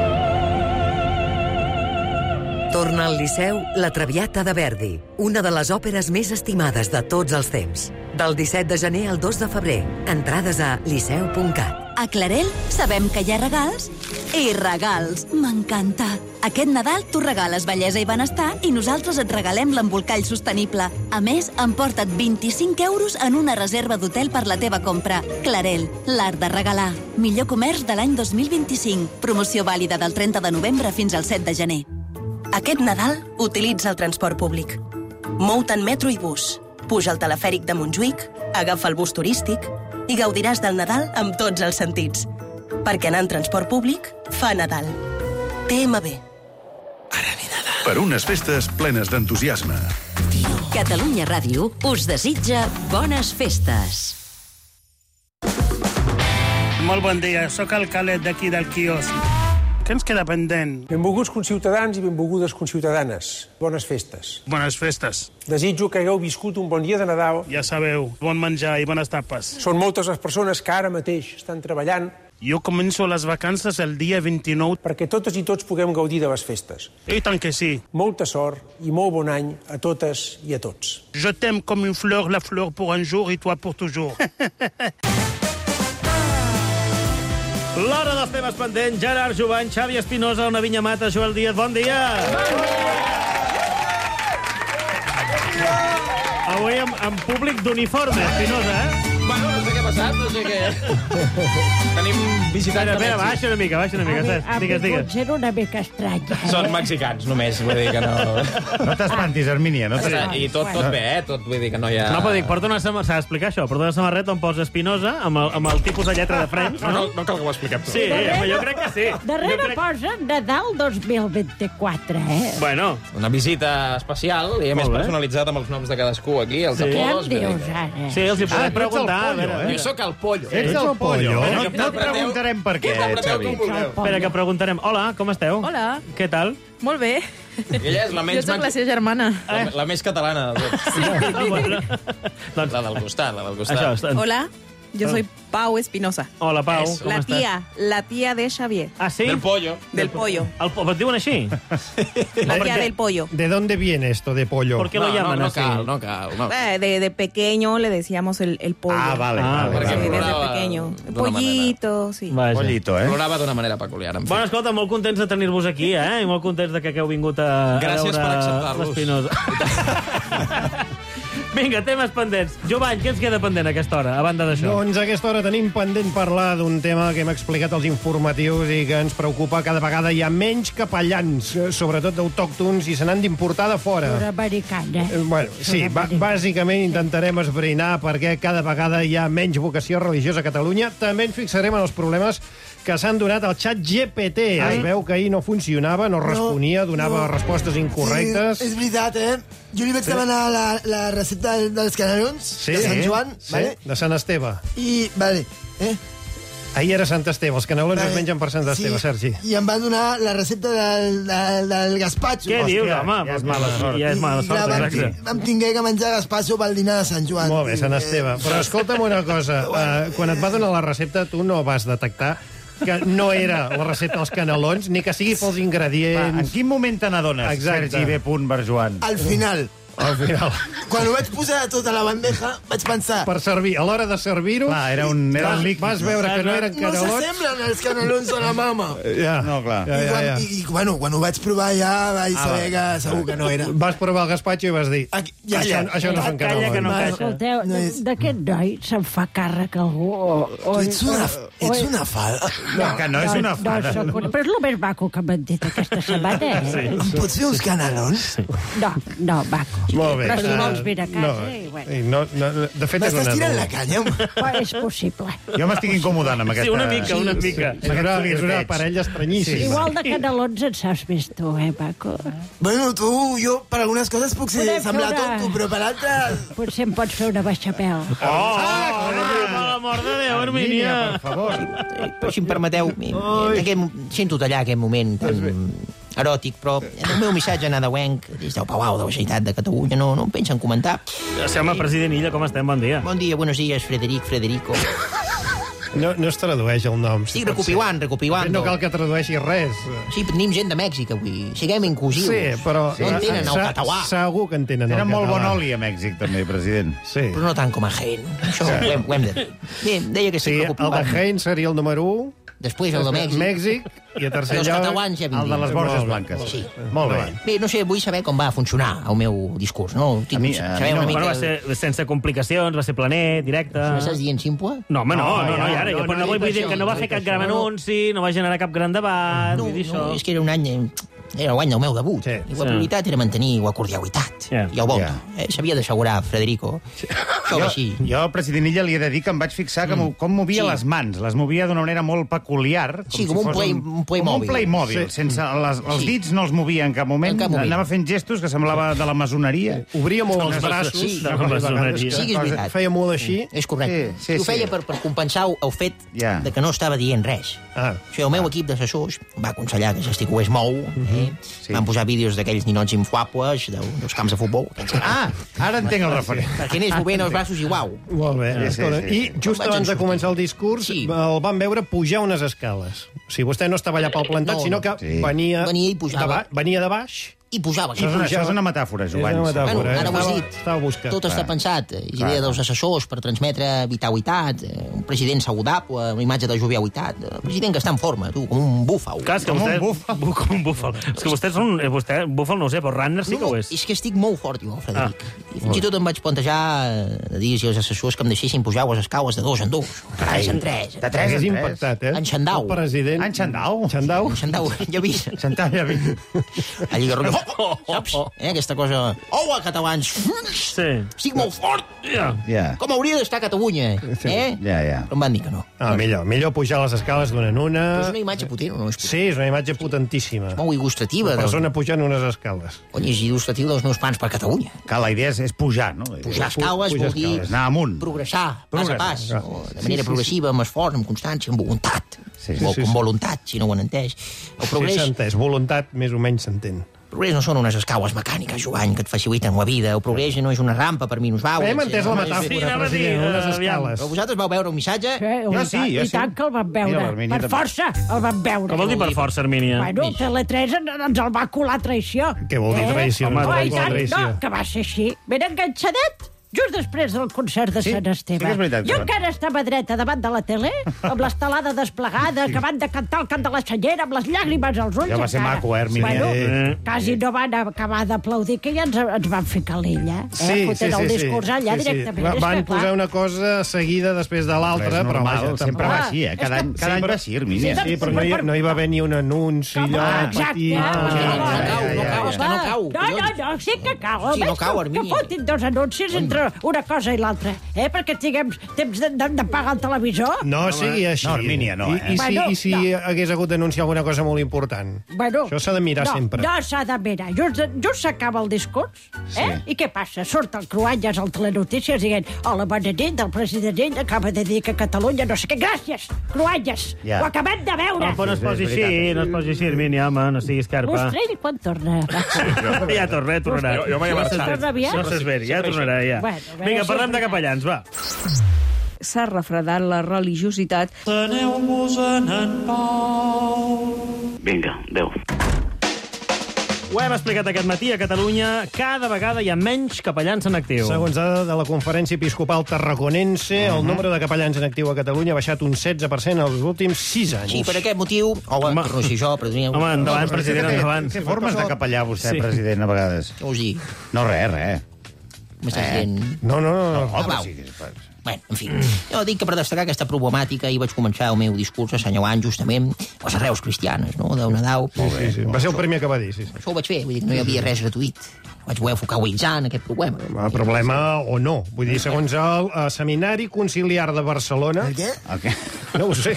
Torna al Liceu La Traviata de Verdi, una de les òperes més estimades de tots els temps. Del 17 de gener al 2 de febrer. Entrades a liceu.cat. A Clarell sabem que hi ha regals i regals. M'encanta. Aquest Nadal tu regales bellesa i benestar i nosaltres et regalem l'embolcall sostenible. A més, emporta't 25 euros en una reserva d'hotel per la teva compra. Clarell, l'art de regalar. Millor comerç de l'any 2025. Promoció vàlida del 30 de novembre fins al 7 de gener. Aquest Nadal utilitza el transport públic. Mou-te en metro i bus. Puja al telefèric de Montjuïc, agafa el bus turístic i gaudiràs del Nadal amb tots els sentits. Perquè anar en transport públic fa Nadal. TMB. Per unes festes plenes d'entusiasme. Catalunya Ràdio us desitja bones festes. Molt bon dia, sóc el Calet d'aquí del quiosc. Què ens queda pendent? Benvolguts conciutadans i benvolgudes conciutadanes. Bones festes. Bones festes. Desitjo que hagueu viscut un bon dia de Nadal. Ja sabeu, bon menjar i bones tapes. Són moltes les persones que ara mateix estan treballant. Jo començo les vacances el dia 29. Perquè totes i tots puguem gaudir de les festes. I tant que sí. Molta sort i molt bon any a totes i a tots. Je t'aime comme une fleur, la fleur pour un jour et toi pour toujours. L'hora dels temes pendents. Gerard Jovany, Xavi Espinosa, Ona Vinyamata, Joel Díaz. Bon dia! Avui amb públic d'uniforme, Espinosa, Bueno, no sé què ha passat, no sé què... Tenim visitants de Mèxic. Baixa una mica, Digues. Potser una mica estranya. Són mexicans, només, vull dir que no... No t'espantis, Hermínia, no I tot bé, tot, vull dir que no hi ha... No, però dic, porta una samarreta, s'ha d'explicar això, porta una samarreta on posa Espinosa, amb el tipus de lletra de frens, no? No cal que ho expliquem tot. Sí, jo crec que sí. Darrere posa Nadal 2024, Bueno. Una visita especial, i a més personalitzada amb els noms de cadascú aquí, els Apolos... Què em dius, ara? Sí, els hi podem preguntar. Jo sóc el Pollo. Ets el Pollo? No et preguntarem per què, Xavi. Espera, que preguntarem. Hola, com esteu? Hola. Què tal? Molt bé. Ella és la menys... Jo soc la seva germana. La més catalana. La del costat, Hola, yo soy Pau Espinosa. Hola, Pau, com estàs? La tía de Xavier. Ah, sí? Del Pollo. Del Pollo. Et diuen així? La tía del Pollo. ¿De dónde viene esto de pollo? ¿Por qué lo llaman así? No cal. De pequeño le decíamos el pollo. Ah, vale. Perquè Sí, desde plorava pequeño. d'una Pollito, sí. Pollito, Plorava d'una manera peculiar. Bueno, escolta, molt contents de tenir-vos aquí, I molt contents de que hagueu vingut a Gràcies per acceptar-los. l'Espinosa. Vinga, temes pendents. Jovany, què ens queda pendent a aquesta hora, a banda d'això? Doncs a aquesta hora tenim pendent parlar d'un tema que hem explicat als informatius i que ens preocupa. Cada vegada hi ha menys capellans, sobretot autòctons, i se n'han d'importar de fora. Sud-americana. Bueno, sí, bàsicament intentarem esbrinar perquè cada vegada hi ha menys vocació religiosa a Catalunya. També ens fixarem en els problemes que s'han donat al xat GPT. Es veu que ahir no funcionava, no responia, donava respostes incorrectes. Sí, és veritat, Jo li vaig demanar la recepta dels canelons de Sant Joan, vale? De Sant Esteve. I, vale, Ahir era Sant Esteve, els canelons es mengen per Sant Esteve, Sergi. I em van donar la recepta del gazpacho. Què dius, home? Ja és mala sort. Ja és mala sort, exacte. Vam tingué que menjar gazpacho pel dinar de Sant Joan. Molt bé, Sant Esteve. Però escolta'm una cosa, quan et va donar la recepta, tu no vas detectar que no era la recepta dels canelons, ni que sigui pels ingredients. En quin moment te n'adones, Sergi B. Barjoan? Al final. Al final. Quan ho vaig posar tot a la bandeja, vaig pensar... Per servir. A l'hora de servir-ho... Era un líquid. Vas veure que no eren canelons. No s'assemblen els canelons de la mama. Ja. No, clar. I quan ho vaig provar ja vaig saber que segur que no era. Vas provar el gazpacho i vas dir... Això no són canelons. Escolteu, d'aquest noi se'n fa càrrec algú Ets una fada. No, que no és una fada. Però és el més maco que m'han dit aquesta setmana, Em pots fer uns canelons? No, maco. Molt bé. Però si vols vine a casa i bueno. De fet, és una... M'estàs tirant la canya? És possible. Jo m'estic incomodant amb aquesta... Sí, una mica. És una parella estranyíssima. Igual de canelons en saps més tu, Paco? Bueno, jo per algunes coses puc semblar tonto, però per altres... Potser em pots fer una beixamel. Per l'amor de Déu, Hermínia. Per favor. Però si em permeteu, sento tallar aquest moment tan eròtic, però en el meu missatge nadawenc des del Palau de la Generalitat de Catalunya no em pensen comentar. Sí, home, president Illa, com estem? Bon dia. Bon dia, buenos días, Frederico. No es tradueix el nom. Estic recopilant. No cal que tradueixi res. Sí, tenim gent de Mèxic avui. Siguem inclusius. Sí, però... No entenen el català. Segur que entenen el català. Tenen molt bon oli a Mèxic, també, president. Sí. Però no tant com a Jaén. Això ho hem de dir. Bé, deia que estic recopilant. El de Jaén seria el número 1. Després el de Mèxic. I a tercer lloc... Els catalans ja el de les Borges Blanques. Sí. Molt bé. Bé, no sé, vull saber com va funcionar el meu discurs, no? A mi no. Va ser sense complicacions, va ser planer, directe... M'estàs dient simple? No, home, no, i ara. No vull dir que no va fer cap gran anunci, no va generar cap gran debat, no, és que era un any... Era l'any del meu debut. Sí, i la prioritat era mantenir la cordialitat. I el volto. S'havia d'assegurar, Frederico. Jo, president Illa, li he de dir que em vaig fixar com movia les mans. Les movia d'una manera molt peculiar. Sí, com un Playmobil. Com un Playmobil. Sense els dits no els movia en cap moment. Anava fent gestos que semblava de la masoneria. Obria molt els braços. Sí, és veritat. Feia molt així. És correcte. Ho feia per compensar el fet de que no estava dient res. El meu equip d'assessors va aconsellar que gesticulés molt. Van posar vídeos d'aquells ninots inflables dels camps de futbol. Ara entenc el referent. Perquè anés movent els braços i uau. Molt bé. I just abans de començar el discurs el van veure pujar unes escales. O sigui, vostè no estava allà pel plantat, sinó que venia de baix i pujava. Això és una metàfora, Joan. Bueno, ara ho has dit. Tot està pensat. És idea dels assessors per transmetre vitalitat, un president saludable, una imatge de jovialitat, un president que està en forma, tu, com un búfal. Clar, és que com un búfal. És que vostè, búfal no ho sé, però runner sí que ho és. És que estic molt fort, jo, Frederic. I fins i tot em vaig plantejar de dir als assessors que em deixessin pujar les escales de 2 en 2, 3 en 3. De 3 és impactat, eh? En Xandau. El president... En Xandau? Xandau, ja vist. Xandau, ja vist. Allí que saps? Aquesta cosa... Hola, catalans! Estic molt fort! Com hauria d'estar Catalunya, Però em van dir que no. Millor pujar les escales d'una en una... Però és una imatge potent, o no és potent? Sí, és una imatge potentíssima. És molt il·lustrativa. Una persona pujant unes escales. Cony, és il·lustratiu dels meus plans per Catalunya. Que la idea és pujar, no? Pujar escales vol dir... Anar amunt. Progressar, pas a pas. De manera progressiva, amb esforç, amb constància, amb voluntat. Com voluntat, si no ho han entès. El progrés... Sí, s'ha entès. Voluntat més o menys s'entén. El progrés no són unes escales mecàniques, Joan, que et faciliten la vida. El progrés no és una rampa per minusvàlids. Hem entès la metàfora, president, unes escales. Però vosaltres vau veure el missatge? Jo sí. I tant que el vam veure. Per força el vam veure. Què vol dir per força, Hermínia? Bueno, Tele3 ens el va colar traïció. Què vol dir traïció? No, que va ser així. Ben enganxadet. Just després del concert de Sant Esteve. Sí, és veritat, jo encara estava dreta davant de la tele, amb l'estelada desplegada, acabant de cantar el cant de la senyera, amb les llàgrimes als ulls. Ja va ser maco, Hermínia. Bueno, quasi no van acabar d'aplaudir, que ja ens van ficar a l'illa. Fotent el discurs allà directament. Van posar una cosa seguida després de l'altra, però vaja, sempre va així, cada any va així, Hermínia. Sí, però no hi va haver ni un anunci, allò petit... No cau. No, sí que cau. Sí, no cau, Hermínia. Que fotin 2 anuncis entre una cosa i l'altra, perquè tinguem temps de pagar el televisor. No sigui així. No, Hermínia, no. I si hagués hagut d'anunciar alguna cosa molt important? Això s'ha de mirar sempre. No s'ha de mirar. Just s'acaba el discurs, i què passa? Surt el Cruanyes al Telenotícies dient hola, bona nit, el president ell acaba de dir que Catalunya no sé què. Gràcies, Cruanyes, ho acabem de veure. No es posi així, Hermínia, home, no siguis carpa. L'Ostrell quan torna? Ja tornarà. Jo m'he avançat. No s'esveri, ja tornarà, ja. Vinga, parlem de capellans, va. S'ha refredat la religiositat. Aneu-vos en pau. Vinga, adéu. Ho hem explicat aquest matí, a Catalunya cada vegada hi ha menys capellans en actiu. Segons dada de la Conferència Episcopal Tarraconense, el nombre de capellans en actiu a Catalunya ha baixat un 16% els últims 6 anys. Sí, per aquest motiu... Hola, no sé jo, perdoneu. Home, endavant, president, endavant. Té formes de capellà, vostè, president, a vegades. Què us dic? No, res. M'estàs dient... No. Però sí. Bueno, en fi, jo dic que per destacar aquesta problemàtica hi vaig començar el meu discurs assenyalant justament les arreus cristianes, no?, del Nadal. Sí. Va ser el primer que va dir, sí. Això ho vaig fer, vull dir que no hi havia res gratuït. Vaig voler focalitzar en aquest problema. Problema o no. Vull dir, segons el Seminari Conciliar de Barcelona... El què? No ho sé.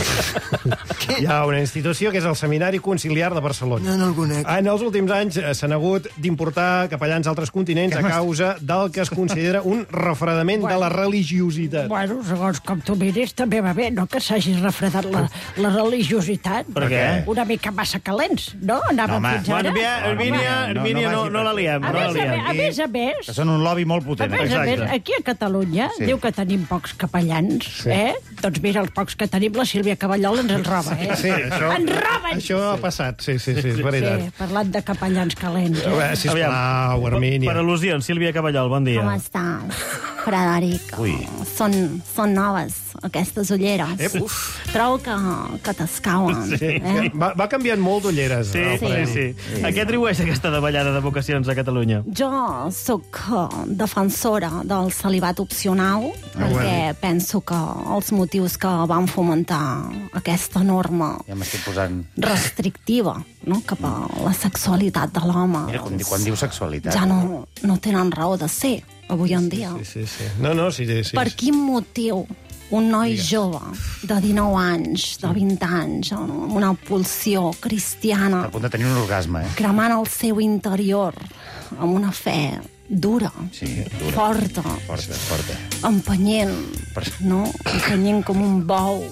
Hi ha una institució que és el Seminari Conciliar de Barcelona. No el conec. En els últims anys s'han hagut d'importar capellans d'altres continents a causa del que es considera un refredament de la religiositat. Bueno, segons com tu miris, també va bé, no?, que s'hagi refredat la religiositat. Per què? Una mica massa calents, no? Anàvem fins ara. Hermínia, no la liem. A més, que són un lobby molt potent. Aquí a Catalunya diu que tenim pocs capellans, Doncs mira, els pocs que tenim, la Sílvia Caballol ens roba, Sí, això ha passat, sí, és veritat. Sí, parlant de capellans calents. Sisplau, Hermínia. Per al·lusions, Sílvia Caballol, bon dia. Com estàs, Frederic? Són noves, aquestes ulleres. Trobo que t'escauen. Va canviant molt d'ulleres. Sí. A què atribueix aquesta davallada de vocacions a Catalunya? Jo sóc defensora del celibat opcional, perquè penso que els motius que van fomentar aquesta norma restrictiva, no?, cap a la sexualitat de l'home. Mira, quan diu sexualitat... Ja no tenen raó de ser, avui en dia. Sí. Sí. Per quin motiu un noi jove de 19 anys, de 20 anys, amb una pulsió cristiana... A punt de tenir un orgasme, cremant el seu interior amb una fe dura, forta, empenyent, no? Empenyent com un bou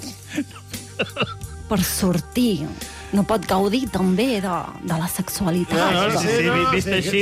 per sortir. No pot gaudir també de la sexualitat. Vist així...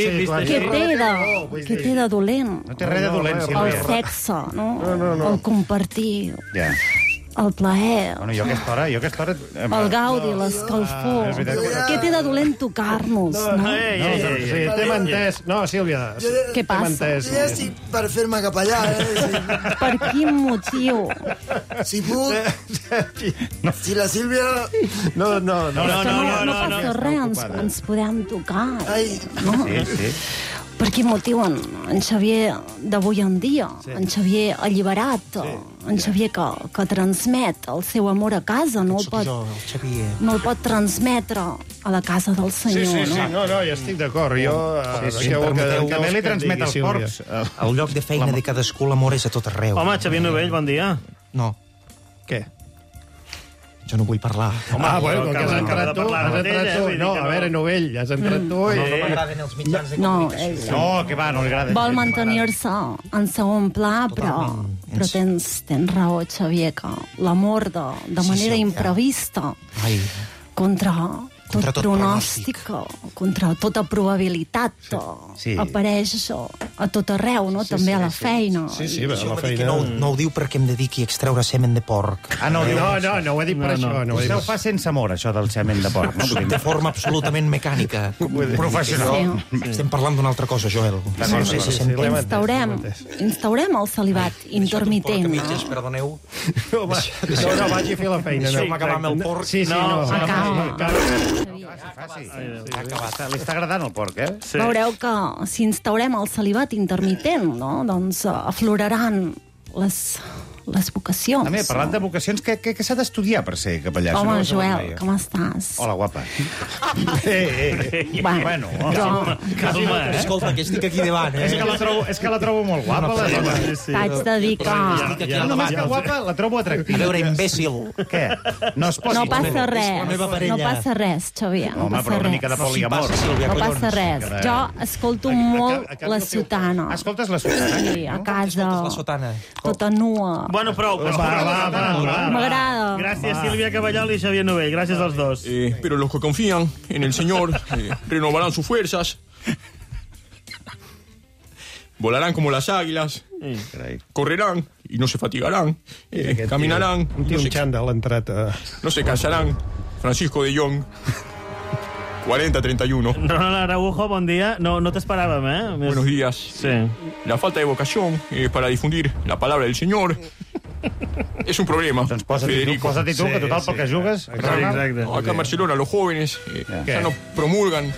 Què té de dolent? No té res de dolent, Sílvia. El sexe, no? El compartir. El plaer. Bueno, jo a aquesta hora... El gaudi, l'escalfor. Què té de dolent tocar-nos, no? Sí, t'hem entès. No, Sílvia. Què passa? Jo estic per fer-me capellà, Per quin motiu? Si puc... Si la Sílvia... No. No passa res, ens podem tocar. Sí. Per quin motiu en Xavier d'avui en dia, en Xavier alliberat, en Xavier que transmet el seu amor a casa, no el pot transmetre a la casa del Senyor. Sí, no, ja estic d'acord. Jo... També li transmet els porcs. Al lloc de feina de cadascú l'amor és a tot arreu. Home, Xavier Novell, bon dia. No. Què? Jo no vull parlar. Bueno, que has entrat tu. No, a veure, Novell, has entrat tu i... No m'agraden els mitjans de comunicació. No, que va, no li agrada. Vol mantenir-se en segon pla, però tens raó, Xavier, que l'amor de manera imprevista contra tot pronòstic, contra tota probabilitat, apareix a tot arreu, no? També a la feina. Sí, a la feina. No ho diu perquè em dediqui a extreure semen de porc. No ho he dit per això. Vostè ho fa sense amor, això del semen de porc. De forma absolutament mecànica. Professional. Estem parlant d'una altra cosa, Joel. No sé si s'entén. Instaurem el celibat intermitent. Perdoneu. No, vagi a fer la feina. Deixeu-me acabar amb el porc. Sí, no. Li està agradant el porc, Veureu que si instaurem el celibat intermitent, no? Doncs afloraran les vocacions. Mira, parlant de vocacions, què s'ha d'estudiar per ser capellà? Home, Joel, com estàs? Hola, guapa. Bueno, calma, Escolta, que estic aquí davant, És que la trobo molt guapa, la dona. T'haig de dir que... No només que guapa, la trobo atractiva. A veure, imbècil. Què? No passa res, Xavier. Home, però una mica de poliamor. No passa res. Jo escolto molt la sotana. Escoltes la sotana? Sí, a casa, tota nua. Bueno, prou. M'agrada. Gracias, Sílvia Caballol y Xavier Novell. Gracias a los dos. Pero los que confían en el Señor renovarán sus fuerzas. Volarán como las águilas. Correrán y no se fatigarán. Caminarán. Un xandall entrat. No se cansarán. Francisco de Jong. 40-31. Ronald Araujo, bon dia. No t'esperàvem, eh? Buenos días. Sí. La falta de vocación para difundir la palabra del Señor es un problema. Doncs posa-t'hi tu, que total pel que jugues. Exacte. Acá en Barcelona los jóvenes ya no promulgan,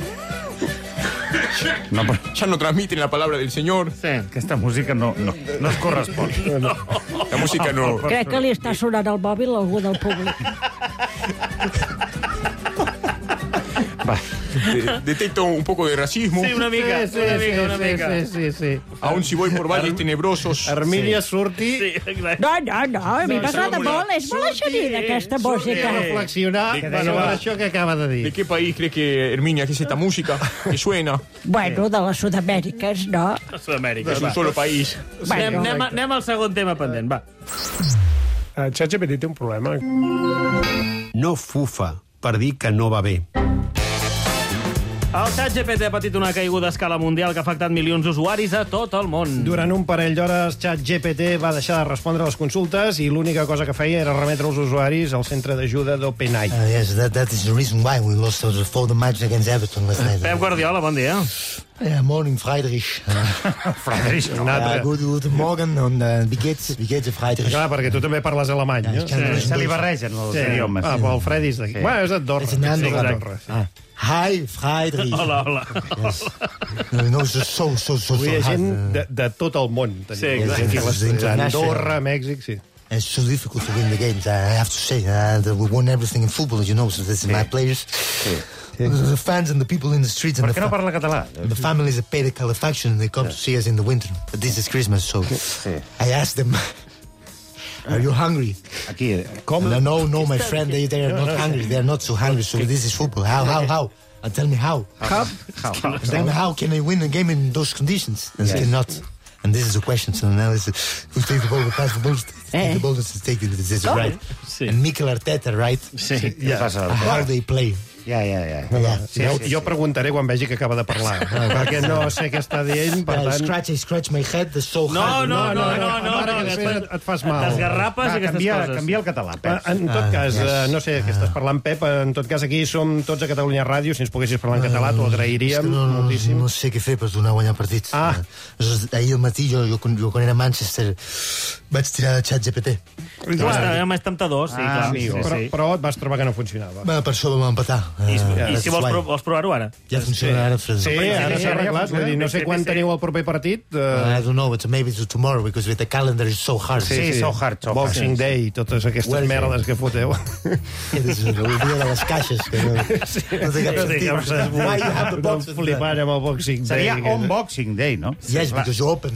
ya no transmiten la palabra del Señor. Sí, aquesta música no es correspon. La música no... Crec que li està sonant al mòbil a algú del públic. Detecto un poco de racismo. Sí, una mica. Sí. Aún si voy por valles tenebrosos. Hermínia, surti. Sí, exacte. No, a mi m'agrada molt. És molt eixerida, aquesta música. Reflexionar sobre això que acaba de dir. ¿De qué país cree que Herminia que es esta música que suena? Bueno, de les Sud-amèriques, no? Sud-amèrica. Es un solo país. Anem al segon tema pendent, va. ChatGPT té un problema. No fufa per dir que no va bé. El ChatGPT ha patit una caiguda a escala mundial que ha afectat milions d'usuaris a tot el món. Durant un parell d'hores, ChatGPT va deixar de respondre a les consultes i l'única cosa que feia era remetre els usuaris al centre d'ajuda d'OpenAI. Yes, that is the reason why we lost the match against Everton last night. Pep Guardiola, bon dia. Morning, Friedrich. Friedrich, Good morgen, wie geht's, Friedrich? Clar, perquè tu també parles alemany, no? Se li barregen els idiomes. Però el Freddy és d'aquí. Bueno, és d'Andorra. És d'Andorra. Hi, Friedrich. Hola. Yes. No, it's so hi ha gent de tot el món. Sí, exacte. Andorra, Mèxic, sí. It's so difficult to win the games, I have to say. We won everything in football, as you know, so this is my players. The fans and the people in the streets. Per què no parla català? The families that pay the calefacción, they come to see us in the winter. But this is Christmas, so I asked them, are you hungry? Aquí, No, my friend, they are not hungry. They are not so hungry, so this is football. How? Tell me how. Tell me how can I win a game in those conditions? They cannot. And this is a question, so now it's who takes the ball, who passes the ball, the ball is taken, this is right. And Mikel Arteta, right? How they play. Ja. Jo preguntaré quan vegi que acaba de parlar, perquè no sé què està dient, per tant... I scratch my head, the so hard. No, et fas mal. T'esgarrapes i aquestes coses. Canvia el català, Pep. En tot cas, no sé què estàs parlant, Pep, en tot cas aquí som tots a Catalunya Ràdio, si ens poguessis parlar en català t'ho agrairíem moltíssim. No sé què fer per donar a guanyar partits. Ahir al matí, jo quan era a Manchester, vaig tirar de ChatGPT. Era més temptador, sí, clar. Però et vas trobar que no funcionava. Per això vam empatar. I si vols provar-ho ara? Ja funciona ara. Sí, ara s'ha arreglat. No sé quan teniu el proper partit. I don't know, maybe it's tomorrow, because the calendar is so hard. Sí, so hard. Boxing Day i totes aquestes merdes que foteu. És el dia de les caixes. No té cap sentit. No flipar amb el Boxing Day. Seria Unboxing Day, no? Yes, because you open.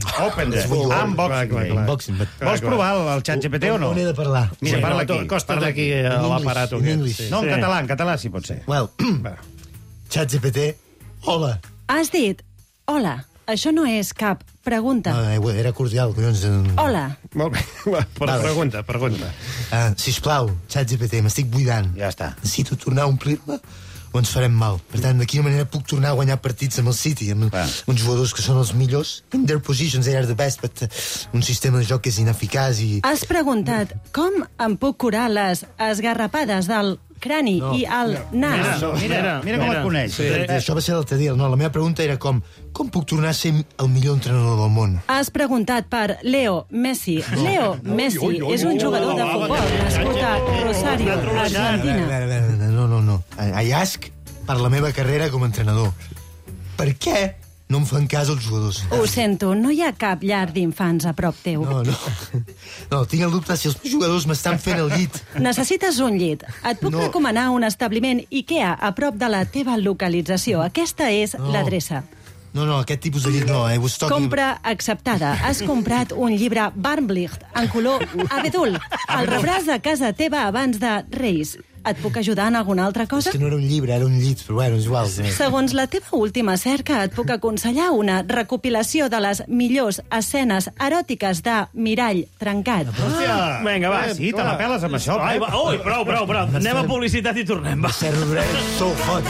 Unboxing Day. Vols provar el ChatGPT o no? On he de parlar? Mira, parla aquí. Costa't aquí a l'aparato. No, en català sí pot ser. Well, ChatGPT, hola. Has dit, hola, això no és cap pregunta. Era cordial, collons. Hola. Molt bé, pregunta. Sisplau, ChatGPT, m'estic buidant. Ja està. Necessito tornar a omplir-me o ens farem mal. Per tant, de quina manera puc tornar a guanyar partits amb el City, amb uns jugadors que són els millors? In their positions, they are the best, but un sistema de joc que és ineficaç i... Has preguntat com em puc curar les esgarrapades del crani i el nas. Mira com et coneix. Això va ser l'altre dia. La meva pregunta era com puc tornar a ser el millor entrenador del món? Has preguntat per Leo Messi. Leo Messi és un jugador de futbol nascut a Rosario, Argentina. No. I ask per la meva carrera com a entrenador. Per què no em fan cas els jugadors? Ho sento, no hi ha cap llar d'infants a prop teu. No, tinc el dubte si els jugadors m'estan fent el llit. Necessites un llit. Et puc recomanar un establiment IKEA a prop de la teva localització. Aquesta és l'adreça. No, aquest tipus de llit no. Compra acceptada. Has comprat un llibre Barnblicht en color abedul. El rebràs a casa teva abans de Reis. Et puc ajudar en alguna altra cosa? És que no era un llibre, era un llit, però bueno, és igual. Segons la teva última cerca, et puc aconsellar una recopilació de les millors escenes eròtiques de Mirall Trencat. Vinga, va. Sí, te la peles amb això. Ui, prou. Anem a publicitat i tornem, va. So hot.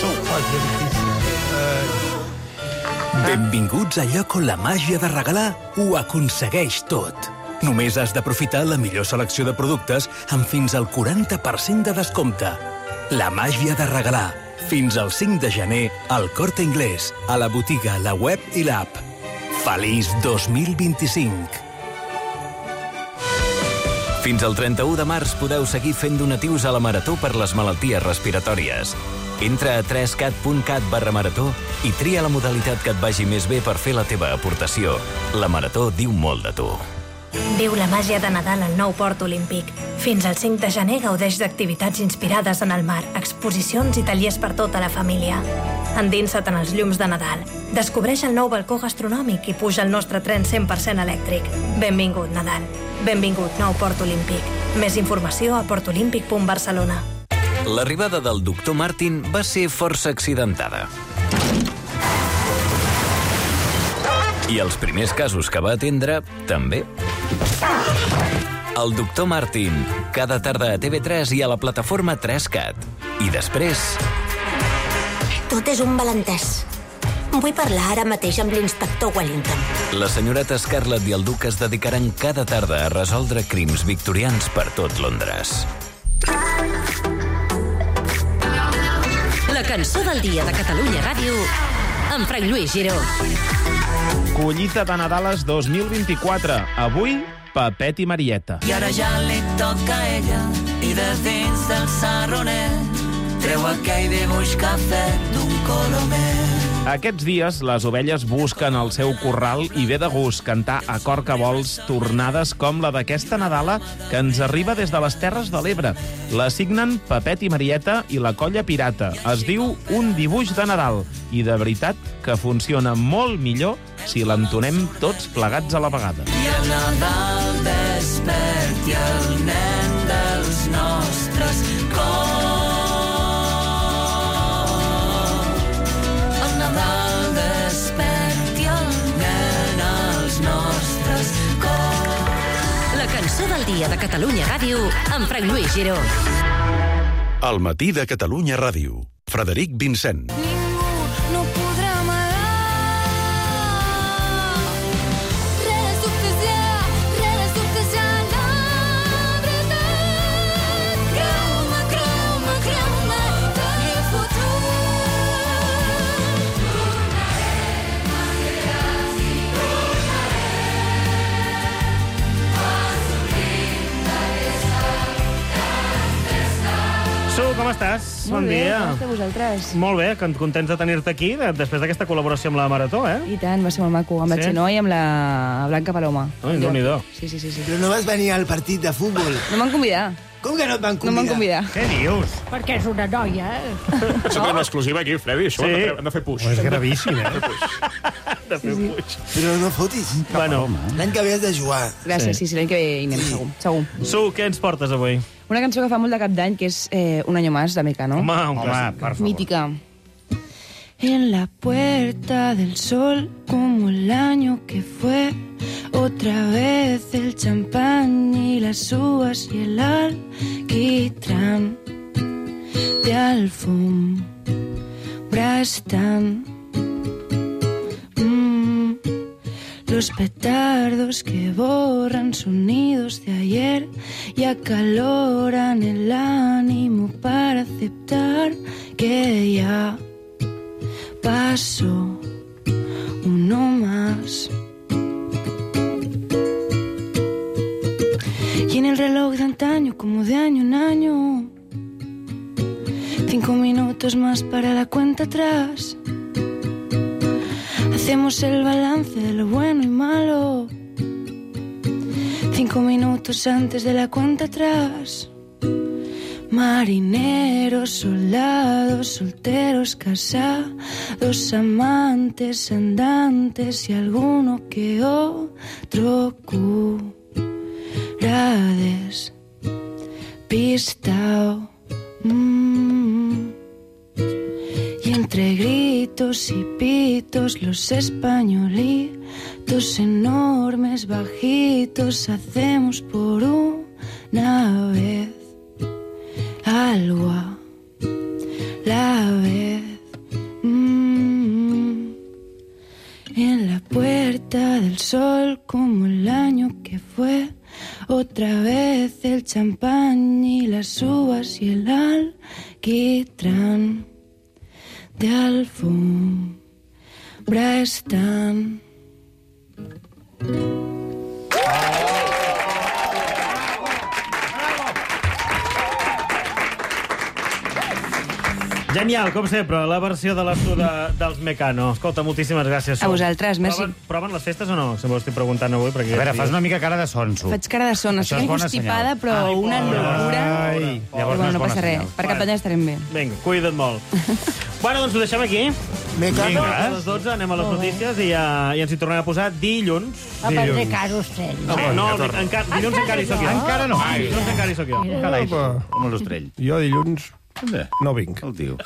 Benvinguts al lloc on la màgia de regalar ho aconsegueix tot. Només has d'aprofitar la millor selecció de productes amb fins al 40% de descompte. La màgia de regalar. Fins al 5 de gener, al Corte Inglés, a la botiga, la web i l'app. Feliç 2025! Fins al 31 de març podeu seguir fent donatius a la Marató per les malalties respiratòries. Entra a 3cat.cat/marató i tria la modalitat que et vagi més bé per fer la teva aportació. La Marató diu molt de tu. Viu la màgia de Nadal al nou Port Olímpic. Fins al 5 de gener gaudeix d'activitats inspirades en el mar, exposicions i tallers per tota la família. Endinsa't en els llums de Nadal. Descobreix el nou balcó gastronòmic i puja al nostre tren 100% elèctric. Benvingut, Nadal. Benvingut, nou Port Olímpic. Més informació a portolímpic.barcelona. L'arribada del doctor Martin va ser força accidentada. I els primers casos que va atendre, també. El doctor Martin, cada tarda a TV3 i a la plataforma 3Cat. I després... Tot és un malentès. Vull parlar ara mateix amb l'inspector Wellington. La senyoreta Scarlett i el duc es dedicaran cada tarda a resoldre crims victorians per tot Londres. La cançó del dia de Catalunya Ràdio amb Frank Lluís Giró. Collita de Nadales 2024. Avui, Pepet i Marieta. I ara ja li toca a ella i de dins del sarronet treu aquell dibuix que ha fet d'un colomer. Aquests dies, les ovelles busquen el seu corral i ve de gust cantar a cor que vols tornades com la d'aquesta Nadala que ens arriba des de les Terres de l'Ebre. La signen Pepet i Marieta i la Colla Pirata. Es diu Un dibuix de Nadal i de veritat que funciona molt millor si l'entonem tots plegats a la vegada. I el Nadal despert i el nen dels nostres cors. El Nadal despert i el nen als nostres cors. La cançó del dia de Catalunya Ràdio amb Frank Lluís Giró. Al matí de Catalunya Ràdio. Frederic Vincent. No podrà amagar. Res dubtes ja, la veritat. Creu-me, tenir futur. Su, com estàs? Bon dia. Com esteu vosaltres? Molt bé, contents de tenir-te aquí després d'aquesta col·laboració amb la Marató, eh? I tant, va ser molt maco, amb la Xenó i amb la Blanca Paloma. Ai, Déu-n'hi-do. Sí. Però no vas venir al partit de futbol. No m'han convidat. Com que no et van No m'han convidar? convidat. Què dius? Perquè és una noia, Això té una exclusiva aquí, Freddy. Això hem de fer puix. És gravíssim, eh? De fer puig. Però no fotis. Bueno. L'any que ve has de jugar. Gràcies, sí, l'any que ve hi anem, segur. Su, què ens portes avui? Una cançó que fa molt de cap d'any, que és Un año más, de Mecano. Home, un clàssic. Per favor. Mítica. En la puerta del sol, como el año que fue, otra vez el champán y las uvas y el alquitrán de alfombra están. Los petardos que borran sonidos de ayer y acaloran el ánimo para aceptar que ya pasó uno más. Y en el reloj de antaño, como de año en año, 5 minutos más para la cuenta atrás. Hacemos el balance de lo bueno y malo. 5 minutos antes de la cuenta atrás. Marineros, soldados, solteros, casados, amantes, andantes y alguno que otro cura despistado. Y entre gritos y pitos los españolitos enormes, bajitos, hacemos por una vez algo a la vez. En la puerta del sol, como el año que fue, otra vez el champán y las uvas y el alquitrán de alfombra están. Genial, com sempre, la versió de l'Artur dels Mecano. Escolta, moltíssimes gràcies. A vosaltres, merci. Proven les festes o no? Se m'ho estic preguntant avui. Perquè a veure, fas una mica cara de sonso. Faig cara de son, estic constipada, però una locura. Llavors no passa res, per cap d'any estarem bé. Vinga, cuida't molt. Bueno, doncs ho deixem aquí. Vinga. A les 12 anem a les notícies i ens hi tornem a posar dilluns. A prendre casos trell. No, dilluns encara hi soc jo. Encara no. Dilluns encara hi soc jo. Carai, com l'Ostrell. Jo dilluns no vinc. El tio.